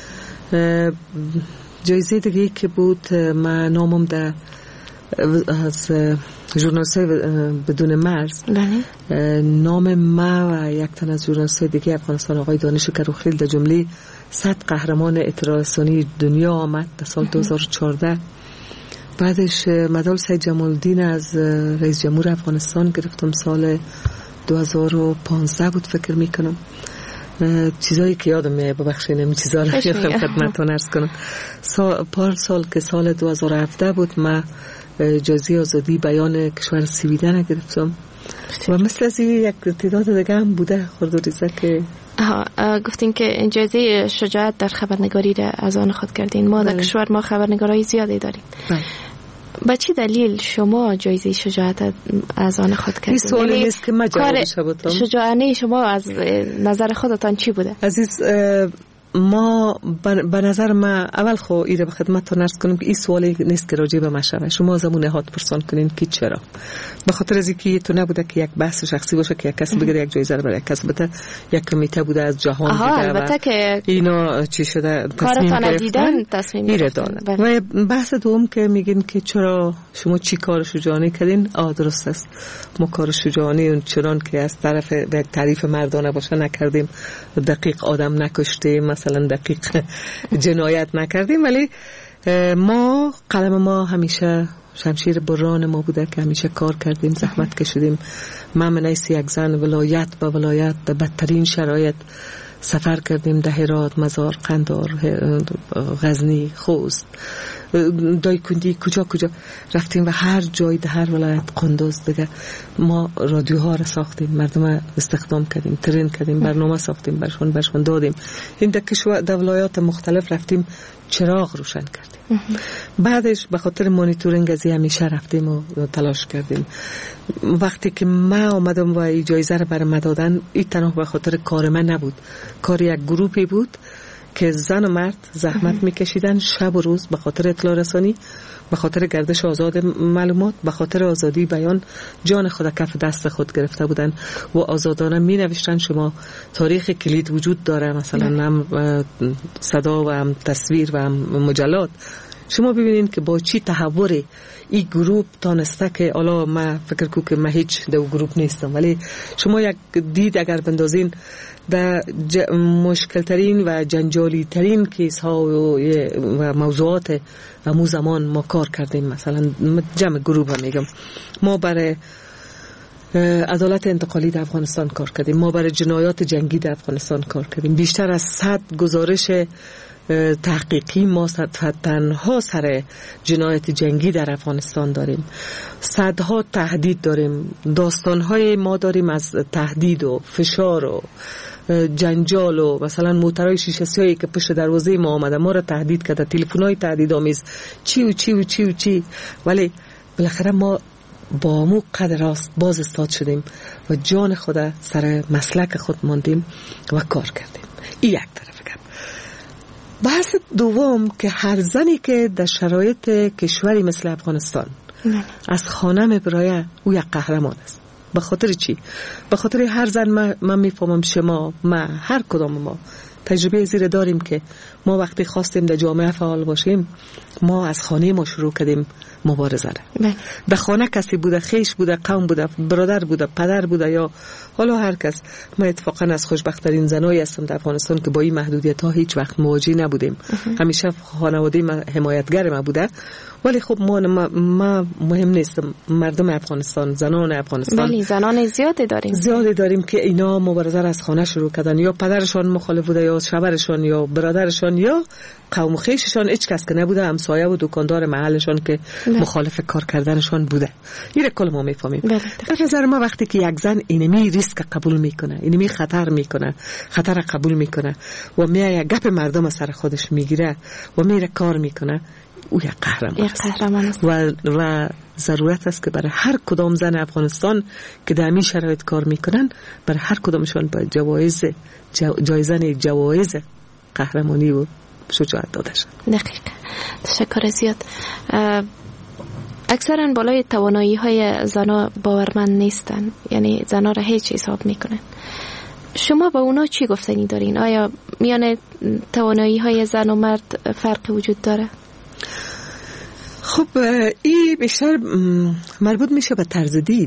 جایزه دیگه که بود من نامم در از ژورنالیست بدون مرز، نام ما و یک تن از ژورنالیست دیگه افغانستان آقای دانش کروخیل در جمله 100 قهرمان اطلاع رسانی دنیا آمد در سال 2014. بعدش مدال سید جمال الدین از رئیس جمهور افغانستان گرفتم سال 2015 بود فکر میکنم. چیزایی که یادم میاد ببخشید این چیزا رو خدمتتون عرض کنم. سال که سال 2017 بود ما جایزه آزادی بیان کشور سویدن گرفتم و مثل از یک تعداد دیگه هم بوده خردوریزه که گفتین که جایزه شجاعت در خبرنگاری را از آن خود کردین. ما در کشور ما خبرنگارای زیادی داریم. با چه دلیل شما جایزه شجاعت از آن خود کردین؟ این سوالی نیست که من جوابش بدم. شجاعانه شما از نظر خودتان چی بوده؟ عزیز، ما به نظر ما اول خو ایره به خدمتتون عرض کنم که این سوالی نیست که راجع به ما شوه. شما از همون نهاد پرسان کنین که چرا، به خاطر از اینکه تو نبوده که یک بحث شخصی باشه که یک کس بگیره یک جایزه رو برای یک کس بده، یک کمیته بوده از جهان دیگه البته که اینا چی شده کارتان دیدن تصمیم گرفتن. و بحث دوم که میگین که چرا شما چی کار شجاعانه کردین، درست است، ما کار شجاعانه اون چنان که از طرف یک تعریف مردانه باشه نکردیم، دقیق آدم نکشتیم، مثلا دقیق جنایت نکردیم، ولی ما قلم ما همیشه شمشیر بران ما بوده که همیشه کار کردیم، زحمت کشیدیم. من منیس یک زن ولایت به ولایت در بدترین شرایط سفر کردیم، در هرات، مزار، قندار، غزنی، خوست، دایکندی، کجا رفتیم و هر جای در هر ولایت، قندوز دیگه ما رادیوها را ساختیم، مردم استخدام کردیم، ترین کردیم، برنامه ساختیم، برشون دادیم. این در ولایات مختلف رفتیم، چراغ روشن کردیم. بعدش به خاطر مانیتورینگ از همیشه رفتیم و تلاش کردیم. وقتی که من آمدم و جایزه رو برام دادن، این تنها به خاطر کار من نبود، کار یک گروهی بود که زن و مرد زحمت میکشیدن شب و روز به خاطر اطلاع رسانی، به خاطر گردش آزاد معلومات، به خاطر آزادی بیان، جان خود کف دست خود گرفته بودن و آزادانه می نوشتن. شما تاریخ کلید وجود داره، مثلا هم صدا و هم تصویر و هم مجلات. شما ببینید که با چی تحوری این گروپ تانسته که حالا من فکر کنم که من هیچ در گروپ نیستم، ولی شما یک دید اگر بندازین در مشکل ترین و جنجالی ترین کیس ها و موضوعات امو زمان ما کار کردیم. مثلا جمع گروپ میگم، ما برای عدالت انتقالی در افغانستان کار کردیم، ما برای جنایات جنگی در افغانستان کار کردیم. بیشتر از 100 گزارش تحقیقی ما تنها سر جنایت جنگی در افغانستان داریم، صدها تهدید داریم، داستانهای ما داریم از تهدید و فشار و جنجال و مثلا موترهای شیشه‌سیاهی که پشت دروازه ما آمده ما را تهدید کرده، تلفن‌های تهدیدآمیز، چی، ولی بالاخره ما با مو قدر باز استاد شدیم و جان خود سر مسلک خود ماندیم و کار کردیم. این یک طرف. بحث دوم که هر زنی که در شرایط کشوری مثل افغانستان از خانه میبرایه او یک قهرمان است. به خاطر چی؟ به خاطر هر زن من میفهمم شما، هر کدام ما تجربه زیر داریم که ما وقتی خواستیم در جامعه فعال باشیم، ما از خانه ما شروع کردیم مبارزه را. در خانه کسی بوده، خیش بوده، قوم بوده، برادر بوده، پدر بوده یا حالا هر کس. ما اتفاقا از خوشبخت‌ترین زنایی هستم در افغانستان که با این محدودیت ها هیچ وقت مواجه نبودیم. همیشه خانواده ما حمایتگر ما بوده. ولی خب ما مهم نیستم، مردم افغانستان، زنان افغانستان، ولی زنان زیادی داریم که اینا مبارزه از خانه شروع کردن، یا پدرشان مخالف بوده، یا شوهرشان، یا برادرشان، یا قوم خویششان، هیچ کس که نبوده، همسایه و دکاندار محلشان که مخالف کار کردنشان بوده. این کل ما میفهمیم. به نظر ما وقتی که یک زن اینمی ریسک قبول میکنه، اینمی خطر قبول میکنه و میای گپ مردم سر خودش میگیره و میره کار میکنه، او یک قهرمان است. و ضرورت است که برای هر کدام زن افغانستان که در همین شرایط کار میکنن، برای هر کدامشان باید جوایز قهرمانی و شجاعت داده شد. دقیقا. تشکر زیاد. اکثرا بالای توانایی های زنا باورمند نیستن، یعنی زنا را هیچ حساب میکنن. شما با اونا چی گفتنی دارین؟ آیا میان توانایی های زن و مرد فرق وجود داره؟ خب این بیشتر مربوط میشه به طرز دید.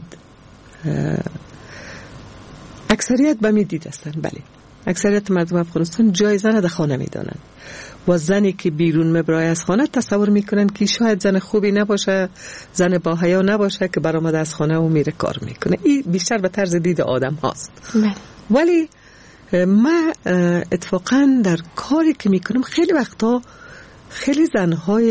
اکثریت به می دید هستن. بله، اکثریت مردم افغانستان جای زن در خانه میدانند و زنی که بیرون میبرای از خانه تصور میکنن که شاید زن خوبی نباشه، زن با حیا نباشه که برآمده از خانه و میره کار میکنه. این بیشتر به طرز دید آدم هاست. ولی من اتفاقا در کاری که میکنم خیلی وقتا خیلی زنهای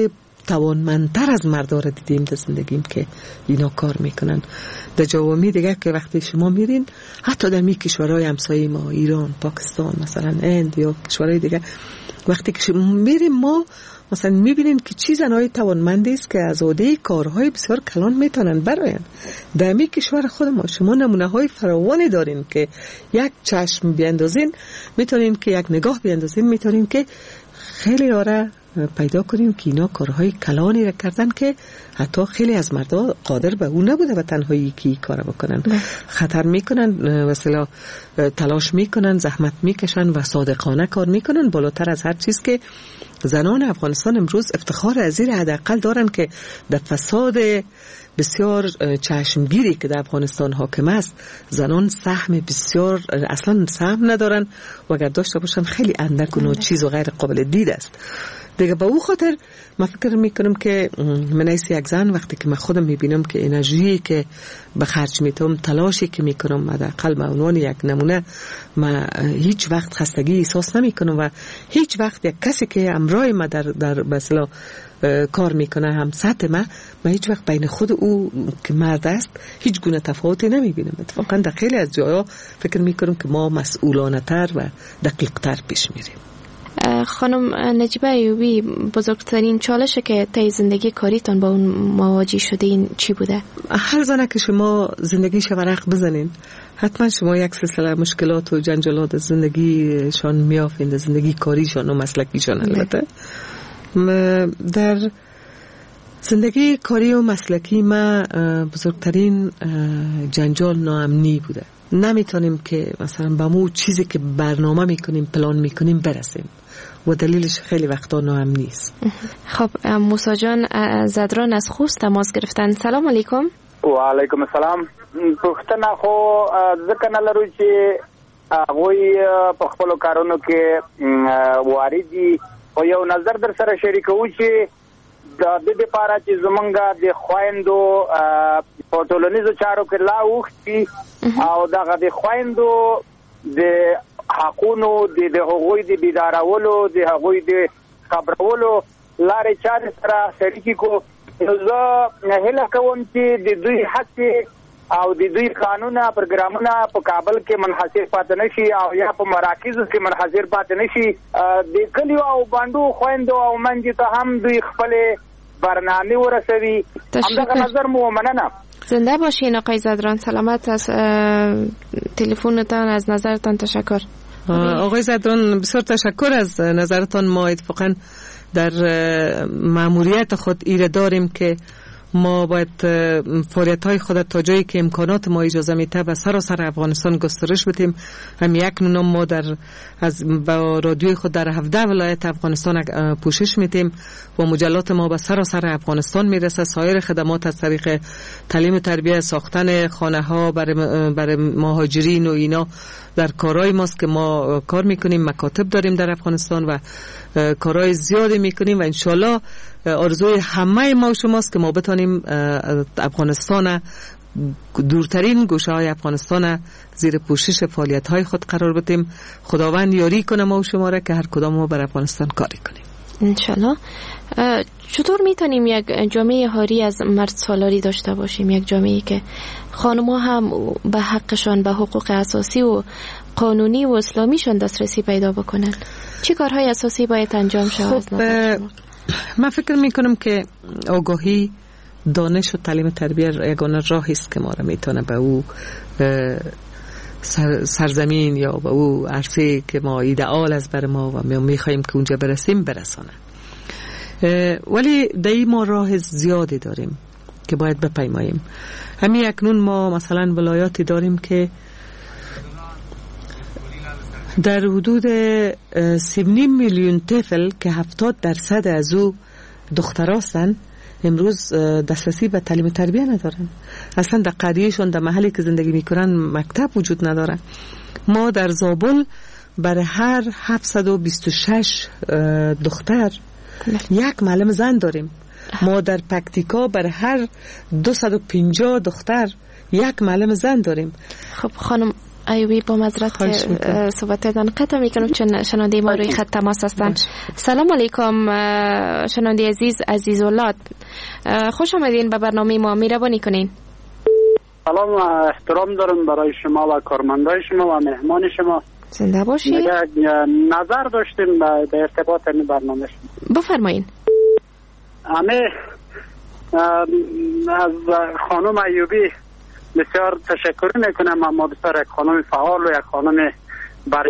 توانمندتر از مردا را دیدیم در زندگیم که اینا کار میکنن. در جوامع دیگه که وقتی شما میرین، حتی در می کشورهای همسایه ما، ایران، پاکستان، مثلا هند یا کشورهای دیگه، وقتی که میریم ما مثلا میبینیم که چی زنهای توانمندی است که از عهده کارهای بسیار کلان میتونن براین. در می کشور خود ما شما نمونه های فراوانی دارین که یک چشم بیاندازین میتونین که یک نگاه بیاندازین میتونین که خیلی را پیدا کنیم که اینا کارهای کلانی را کردن که حتی خیلی از مردا قادر به اون نبوده و تنهایی که کار بکنن. خطر میکنن، مثلا تلاش میکنن، زحمت میکشن و صادقانه کار میکنن. بالاتر از هر چیز که زنان افغانستان امروز افتخار از این حداقل دارن که در فساد بسیار چشمگیری که در افغانستان حاکم است، زنان سهم بسیار اصلا سهم ندارن و اگر داشته باشن خیلی اندک و چیز و غیر قابل دید است. دیگه به او خاطر من فکر میکنم که من ایسی یک زن وقتی که من خودم میبینم که انرژی که به خرج میتونم، تلاشی که میکنم، حداقل به عنوان یک نمونه من هیچ وقت خستگی احساس نمیکنم و هیچ وقت یک کسی که همراه ما در مثلا کار میکنه هم سطح من هیچ وقت بین خود او که مرد است هیچ گونه تفاوتی نمیبینم. اتفاقا در خیلی از جاها فکر میکنم که ما مسئولانه تر و دقیق تر پیش میریم. خانم نجیبه ایوبی، بزرگترین چالش که طی زندگی کاریتان با اون مواجه شدین چی بوده؟ هر زنه که شما زندگیش ورق بزنین حتما شما یک سلسله مشکلات و جنجالات زندگیشان میافین، زندگی کاریشان و مسلکیشان. البته در زندگی کاری و مسلکی ما بزرگترین جنجال ناامنی بوده. نمیتونیم که مثلا با مو چیزی که برنامه میکنیم، پلان میکنیم برسیم و دلیلش خیلی وقتا ناامنی است. خب موسی جان زدران از خوست تماس گرفتن. سلام علیکم. و علیکم السلام. پختنه خو ځکه نه لرو چې هغوی په خپلو کارونو کې واردي او یو نظر در سره شریکوو چې د دې لپاره چې زمونږ د خویندو په ټولنیزو چارو کې لا اوښتي او دغه د خویندو د حقونو د هغوی د بیدارولو، د هغوی د خبرولو لارې چارې سره شریکي کو. زه هیله کوم چې د دوی هڅې او د دوی قانونه پروګرامونه په کابل کې منحصر پاتې نشي او یا په مراکزو کې منحصر پاتې نشي. د کلیو او باندو خویندو او منځ ته هم دوی خپل برنامه ورسوي. همدغه نظر مو مننه. زنده باشین آقای زدران، سلامت. از تلفنتان، از نظرتان تشکر. آقای زدران بسیار تشکر از نظرتان. ما اتفاقا در مأموریت خود ایره داریم که ما باید فعالیت‌های خود تا جایی که امکانات ما اجازه میده به سراسر افغانستان گسترش بدیم. هم یک نونم ما با رادیوی خود در 17 ولایت افغانستان پوشش میدیم و مجلات ما به سراسر افغانستان میرسه. سایر خدمات از طریق تعلیم و تربیت، ساختن خانه ها برای مهاجرین و اینا در کارهای ماست که ما کار میکنیم. مکاتب داریم در افغانستان و کارهای زیادی میکنیم و انشالله آرزوی همه ما شماست که ما بتانیم افغانستان، دورترین گوشه های افغانستان زیر پوشش فعالیت های خود قرار بدیم. خداوند یاری کنه ما و شما را که هر کدام ما بر افغانستان کاری کنیم انشالله. چطور میتونیم یک جامعه حاری از مرد سالاری داشته باشیم، یک جامعه که خانم‌ها هم به حقشان، به حقوق اساسی و قانونی و اسلامیشان دسترسی پیدا بکنن؟ چه کارهای اساسی باید انجام شود؟ من فکر میکنم که آگاهی، دانش و تعلیم تربیت یگانه راهی است که ما را میتونه به او سرزمین یا به او عرصه که ما ایدئال از بر ما و میخوایم که اونجا برسیم برسانه. ولی دایی ما راه زیادی داریم که باید بپیماییم. همین اکنون ما مثلا ولایاتی داریم که در حدود 3.5 میلیون طفل که 70% از او دخترهاستن امروز دسترسی به تعلیم تربیت ندارن. اصلا در قریهشون، در محلی که زندگی میکنن مکتب وجود نداره. ما در زابل برای هر 726 دختر یک معلم زن داریم. ما در پکتیکا برای هر 250 دختر یک معلم زن داریم. خب خانم ایوبی با معذرت که صحبتتان قطع میکنم چون شنونده ما روی خط تماس هستن. سلام علیکم شنونده عزیز اولاد، خوش آمدین به برنامه ما، مهربانی کنین. سلام و احترام دارم برای شما و کارمندای شما و مهمان شما. زنده باشید. نظر داشتیم به ارتباط این برنامه شما. بفرمایین. همه از خانم ایوبی بسیار تشکر میکنم، اما بسیار یک خانم فعال و یک خانم برای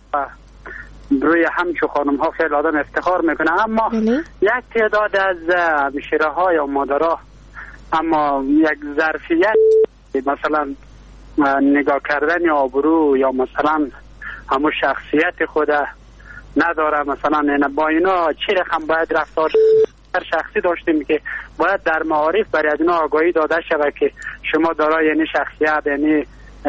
روی همچو خانم ها خیلی آدم افتخار میکنه، اما یک تعداد از همشیره ها یا مادرها اما یک ظرفیت مثلا نگاه کردن آبرو یا مثلا همون شخصیت خود نداره، مثلا با اینا چی رقم باید رفتار شخصی داشتیم که باید در معارف برای اینا آگاهی داده شود که شما دارای یعنی شخصیت یعنی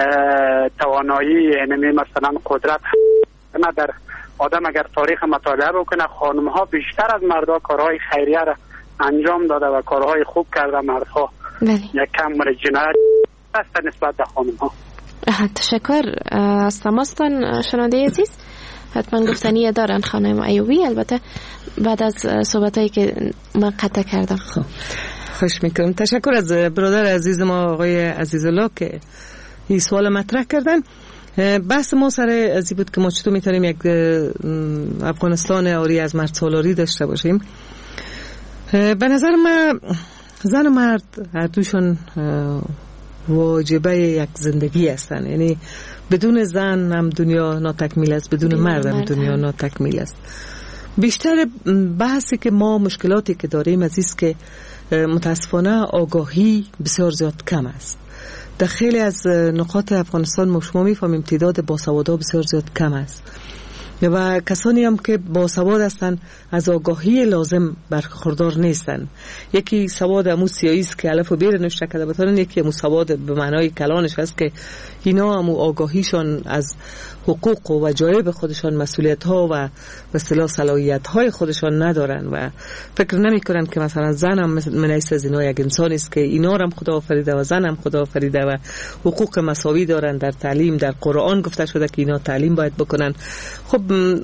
توانایی یعنی مثلا قدرت نه در آدم اگر تاریخ مطالعه بکنه خانم ها بیشتر از مردها کارهای خیریه را انجام داده و کارهای خوب کرده، مردها یک کم جنایت است نسبت به خانم ها. تشکر از تماستان شنونده عزیز. حتما گفتنی دارن خانم ایوبی، البته بعد از صحبتایی که من قطع کردم. خوش میکنم. تشکر از برادر عزیز ما آقای عزیزالله که این سوال مطرح کردن. بحث ما سر ازی بود که ما چطور میتونیم یک افغانستان آری از مرد سالاری داشته باشیم. به نظر من زن و مرد هر دوشون واجبه یک زندگی هستن، یعنی بدون زن هم دنیا ناتکمیل است، بدون مرد هم دنیا ناتکمیل است. بیشتر بحثی که ما مشکلاتی که داریم از است که متاسفانه آگاهی بسیار زیاد کم است. در خیلی از نقاط افغانستان ما شما میفهمیم تعداد باسوادها بسیار زیاد کم است و کسانی هم که باسواد هستند از آگاهی لازم برخوردار نیستند. یکی سواد امو سیایی است که الف و ب نوشته کرده بتونن، یکی امو سواد به معنای کلانش هست که اینا امو آگاهیشان از حقوق و وجایب خودشان، مسئولیت ها و به اصطلاح صلاحیت های خودشان ندارن و فکر نمی کنن که مثلا زن هم من ایست از اینا یک انسان است که اینا هم خدا آفریده و زن هم خدا آفریده و حقوق مساوی دارن. در تعلیم در قرآن گفته شده که اینا تعلیم باید بکنن. خب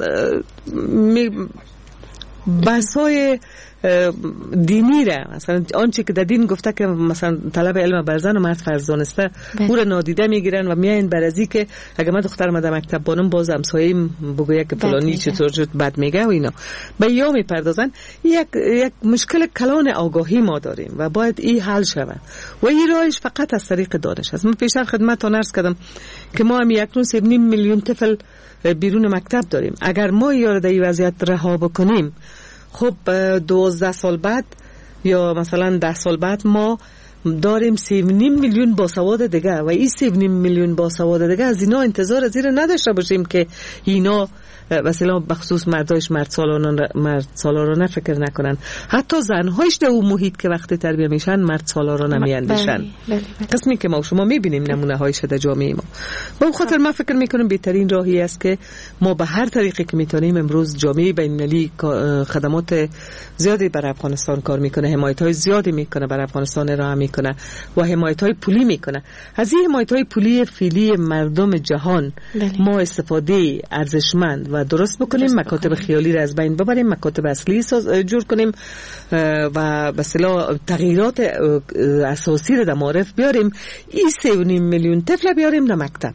بحثای دینی را مثلا آنچه که در دین گفته که مثلا طلب علم بر زن و مرد فرض دانسته او را نادیده میگیرن و میاین برازی که اگه من دخترم در مکتب بانم باز همسایه‌ام بگوید که فلانی چطور شد بد میگه و اینا به یا میپردازن. یک مشکل کلان آگاهی ما داریم و باید این حل شود و این راهش فقط از طریق دانش است. من پیشتر خدمتتون عرض کردم که ما هم یک 3.5 میلیون طفل بیرون مکتب داریم. اگر ما یا در این وضعیت رها بکنیم، خب 12 سال بعد یا مثلا 10 سال بعد ما داریم 3.5 میلیون باسواد دیگه و این 3.5 میلیون باسواد دیگه از اینا انتظار از این نداشته باشیم که اینا مثلا بخصوص مردایش مرد سالارانه فکر نکنن. حتی زنهایش در اون محیط که وقتی تربیه میشن مرد سالارانه میاندیشن. قسمی که ما شما میبینیم نمونه هایش در جامعه ما. با اون خاطر من فکر میکنم بهترین راهی است که ما به هر طریقی که میتونیم امروز جامعه بین‌المللی خدمات زیادی برای افغانستان کار میکنه، حمایت های زیادی میکنه برای افغانستان ارائه میکنه و حمایت های پولی میکنه. از این حمایت های پولی فعلی مردم جهان ما استفاده ارزشمند و درست بکنیم، مکاتب خیالی را از بین ببریم، مکاتب اصلی جور کنیم و به اصطلاح تغییرات اساسی را در معارف بیاریم. این 3.5 میلیون طفل بیاریم در مکتب.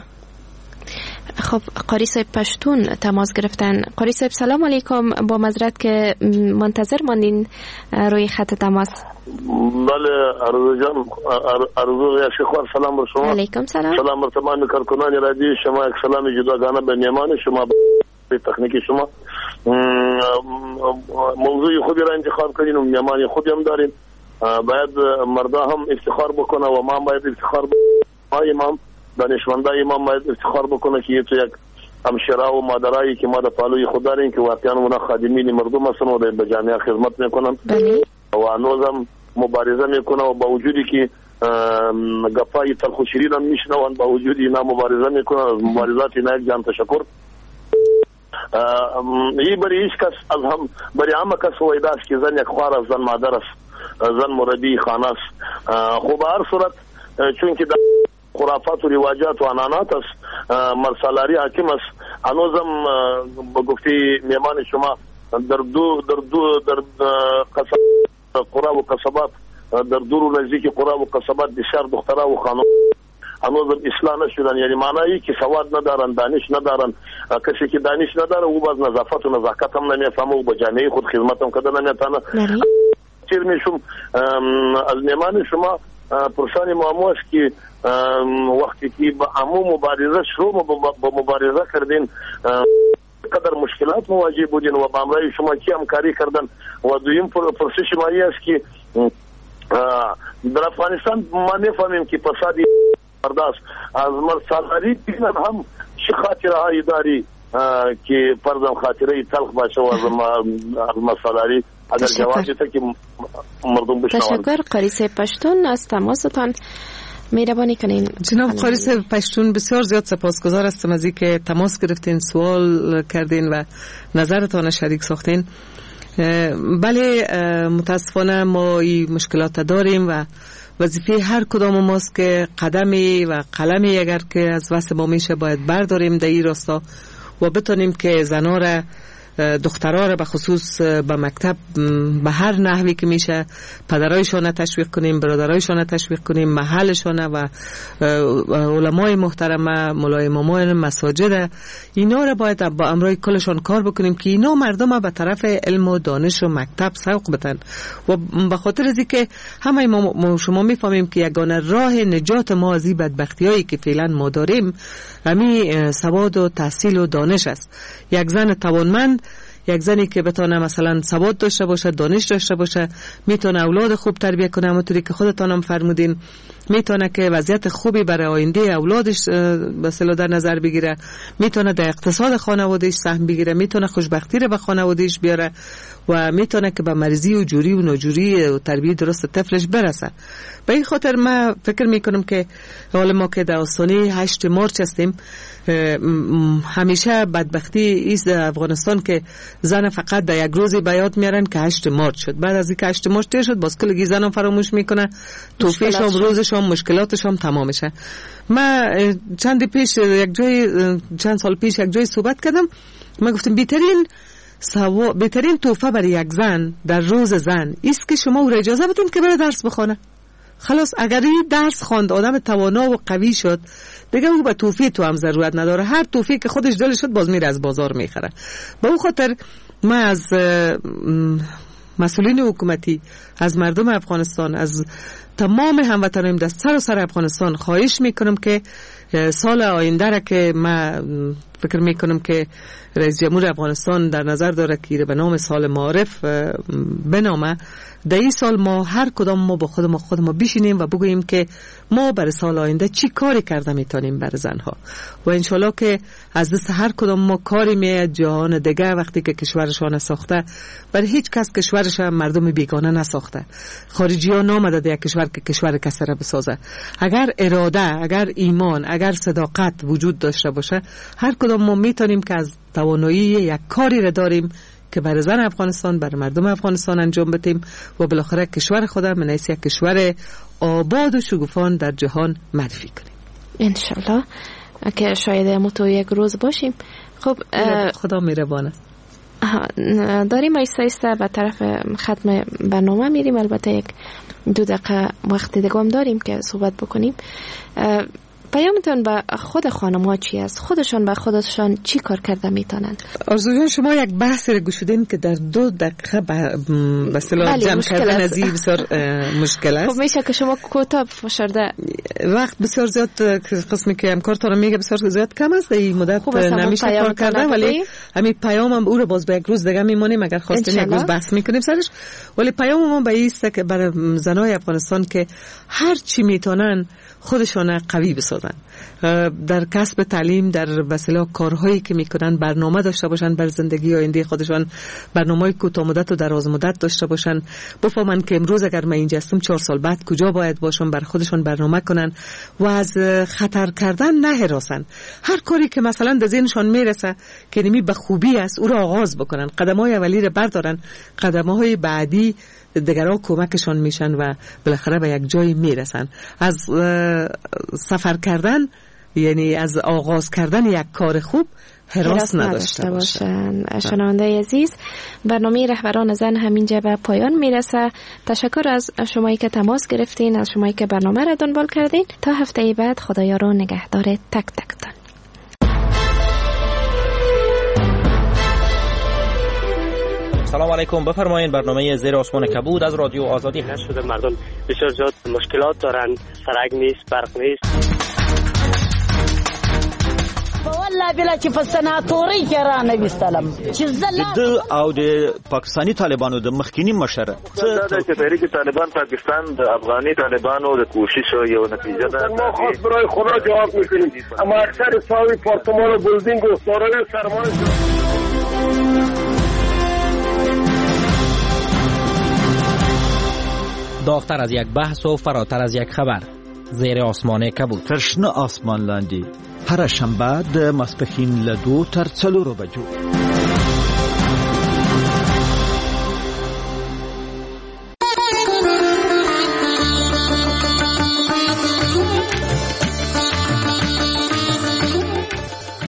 خب قاری صاحب پشتون تماس گرفتن. قاری صاحب سلام علیکم، با معذرت که منتظر ماندین روی خط تماس. بله عرض جان، عرض یا شیخ سلام بر شما. علیکم سلام. سلام بر تمام کارکنان رادیو شما، یک سلام جداگانه به میهمان شما، به تکنیکی شما. موضوع خودی را انتخاب کردین و میهمان خودی هم دارین. باید مردا هم افتخار بکنه و ما هم باید افتخار بکنه. امام دانشمنده امام باید افتخار بکنه که تو یک همشیره و مادرایی که ما در پالوی خود داریم که واقعا اونا خادمین مردم هستن و به جامعه خدمت میکنن و هنوزم مبارزه میکنه و با وجودی که گپای تلخ و شیرین هم میشنون با وجود اینا مبارزه میکنن. از مبارزات اینا یک جان تشکر. این برای هیچ کس از هم برای همه کس وایده است که زن یک خوار است، زن مادر است، زن مربی خانه است. خب هر صورت چون که خرافات و رواجات و عنعنات است. مرسالاری حاکم است. هنوزم به گفته میهمان شما در قرى و قصبات، در دور و نزدیک قرى و قصبات بسیار دخترها و خانم هنوز اصلاح نشدن. یعنی معنی که سواد ندارن، دانش ندارن. کسی که دانش نداره او باز نظافت و نزاکت هم نمیفهمه و به جامعه خود خدمت هم کده نمیتونه. چیر میشم از میهمان شما پرسان معمو است که وقتی که با عمو مبارزه شروع با مبارزه کردین قدر مشکلات مواجه بودین و با همراه شما کی همکاری کردن؟ و دویم پرسش ما است که در افغانستان ما نفهمیم که فسادی برداشت از مرسالاری دیدن هم چه خاطره هایی داری که پردم خاطره تلخ باشه و از مرسالاری اگر جواب دیده که مردم بشنوان. تشکر. قاری صاحب پشتون از تماستان مهربانی کنین. جناب قاری صاحب پشتون بسیار زیاد سپاسگزار هستم از اینکه تماس گرفتین، سوال کردین و نظرتان شریک ساختین. بله متاسفانه ما این مشکلات داریم و وظیفه هر کدام ماست که قدمی و قلمی اگر که از واسه ما میشه باید برداریم در این راستا و بتونیم که زنا را دخترها را به خصوص به مکتب به هر نحوی که میشه پدرایشان تشویق کنیم، برادرایشان تشویق کنیم، محلشان و علمای محترمه، مولای امامان مساجد، اینا را باید با امرای کلشان کار بکنیم که اینا مردم به طرف علم و دانش و مکتب سوق بدن. و به خاطر از اینکه همه ما شما میفهمیم که یگانه راه نجات ما از این بدبختیایی که فعلا ما داریم همین سواد و تحصیل و دانش است. یک زن توانمند، یک زنی که بتونه مثلا سواد داشته باشه، دانش داشته باشه، میتونه اولاد خوب تربیت کنه، همونطوری که خودتان هم فرمودین، میتونه که وضعیت خوبی برای آینده اولادش به اصطلاح در نظر بگیره، میتونه در اقتصاد خانوادهش سهم بگیره، میتونه خوشبختی رو به خانوادهش بیاره و میتونه که به مرزی و جوری و ناجوری و تربیت درست طفلش برسه. به این خاطر من فکر میکنم که حالا ما که در آستانه 8 مارچ هستیم، همیشه بدبختی است افغانستان که زن فقط در یک روزی به یاد میارن که 8 مارچ شد. بعد از اینکه 8 مارچ تیر شد باز کلگی زنم فراموش میکنه، توفیشم روزشم مشکلاتشم تمام میشه. من چند سال پیش یک جای صحبت کردم، من گفتم بهترین تحفه برای یک زن در روز زن است که شما او را اجازه بدین که بره درس بخونه. خلاص اگر این درس خواند، آدم توانا و قوی شد، دیگه او به توفیق تو هم ضرورت نداره. هر توفیق که خودش دلش شد باز میره از بازار میخره. به اون خاطر من از مسئولین حکومتی، از مردم افغانستان، از تمام هموطنان در سر افغانستان خواهش میکنم که سال آینده را که من فکر میکنم که رئیس جمهور افغانستان در نظر داره که به نام سال معارف بنامه، در این سال ما هر کدام ما با خودمون بشینیم و بگوییم که ما برای سال آینده چی کاری کرده میتونیم برای زنها و انشالله که از دست هر کدام ما کاری میاد جهان دیگه وقتی که کشورشان ساخته، برای هیچ کس کشورش مردم بیگانه نساخته. خارجی ها نامده در یک کشور که کشور کسی را بسازه. اگر اراده، اگر ایمان، اگر صداقت وجود داشته باشه، هر کدام ما میتونیم که از توانایی یک کاری را داریم که برای زن افغانستان، برای مردم افغانستان انجام بدیم و بالاخره کشور خودم من یک کشور آباد و شگوفان در جهان معرفی کنیم انشالله که شاید متو یک روز باشیم. خب خدا مهربان است. داریم ایسته به طرف ختم برنامه میریم. البته یک 2 دقیقه وقت دیگه هم داریم که صحبت بکنیم. پیامتون به خود خانم‌ها چی است؟ خودشان به خودشان چی کار کرده میتونن؟ آرزو جان شما یک بحث را گشودین که در 2 دقیقه به اصطلاح جمع کردن از این بسیار مشکل است. خب میشه که شما کوتاه فشرده وقت بسیار زیاد قسمی که همکارتون میگه بسیار زیاد کم است، این مدت نمیشه کار کردن، ولی همین پیامم او رو باز به یک روز دیگه میمونیم اگر خواستین یک روز بحث میکنیم سرش. ولی پیامم به این است که برای زنای افغانستان که هر چی میتونن خودشان قوی بسازن، در کسب تعلیم، در وسیله کارهایی که میکنن برنامه داشته باشن بر زندگی آینده خودشان، برنامه‌های کوتاه مدت و دراز مدت داشته باشن، بفهمن که امروز اگر من اینجا هستم 4 سال بعد کجا باید باشم، بر خودشان برنامه کنن و از خطر کردن نه هراسن. هر کاری که مثلا در ذهنشان میرسه که نمی به خوبی است او را آغاز بکنن، قدم‌های اولی را بردارن، قدم‌های بعدی دیگرها کمکشان میشن و بالاخره به یک جای میرسن. از سفر کردن یعنی از آغاز کردن یک کار خوب هراس نداشته باشن. شنونده عزیز، برنامه رهبران زن همینجا به پایان میرسه. تشکر از شمایی که تماس گرفتین، از شمایی که برنامه را دنبال کردین. تا هفته بعد خدایا رو نگهدار تک تکتان. سلام علیکم، بفرمایید. برنامه زیر آسمان کبود از رادیو آزادی شده. مردم بسیار زیاد مشکلات دارن، سرک نیست، برق نیست. والله بلا چې په سناتوري کې را نه وستلم چې د او د پاکستانی طالبانو د مخکینی مشر دا چې تحریک طالبان پاکستان د افغاني طالبانو د کوشش یو نتیجه ده. ما خاص برای خدا جواب میکنیم، اما اکثر ساوی پارتمان و بلدینگ و دارای سرمایه داغتر از یک بحث و فراتر از یک خبر. زیر آسمان کبود، ترشنه آسمان لاندی، هر شنبه د ماسپښین له 2 تر 4 بجو.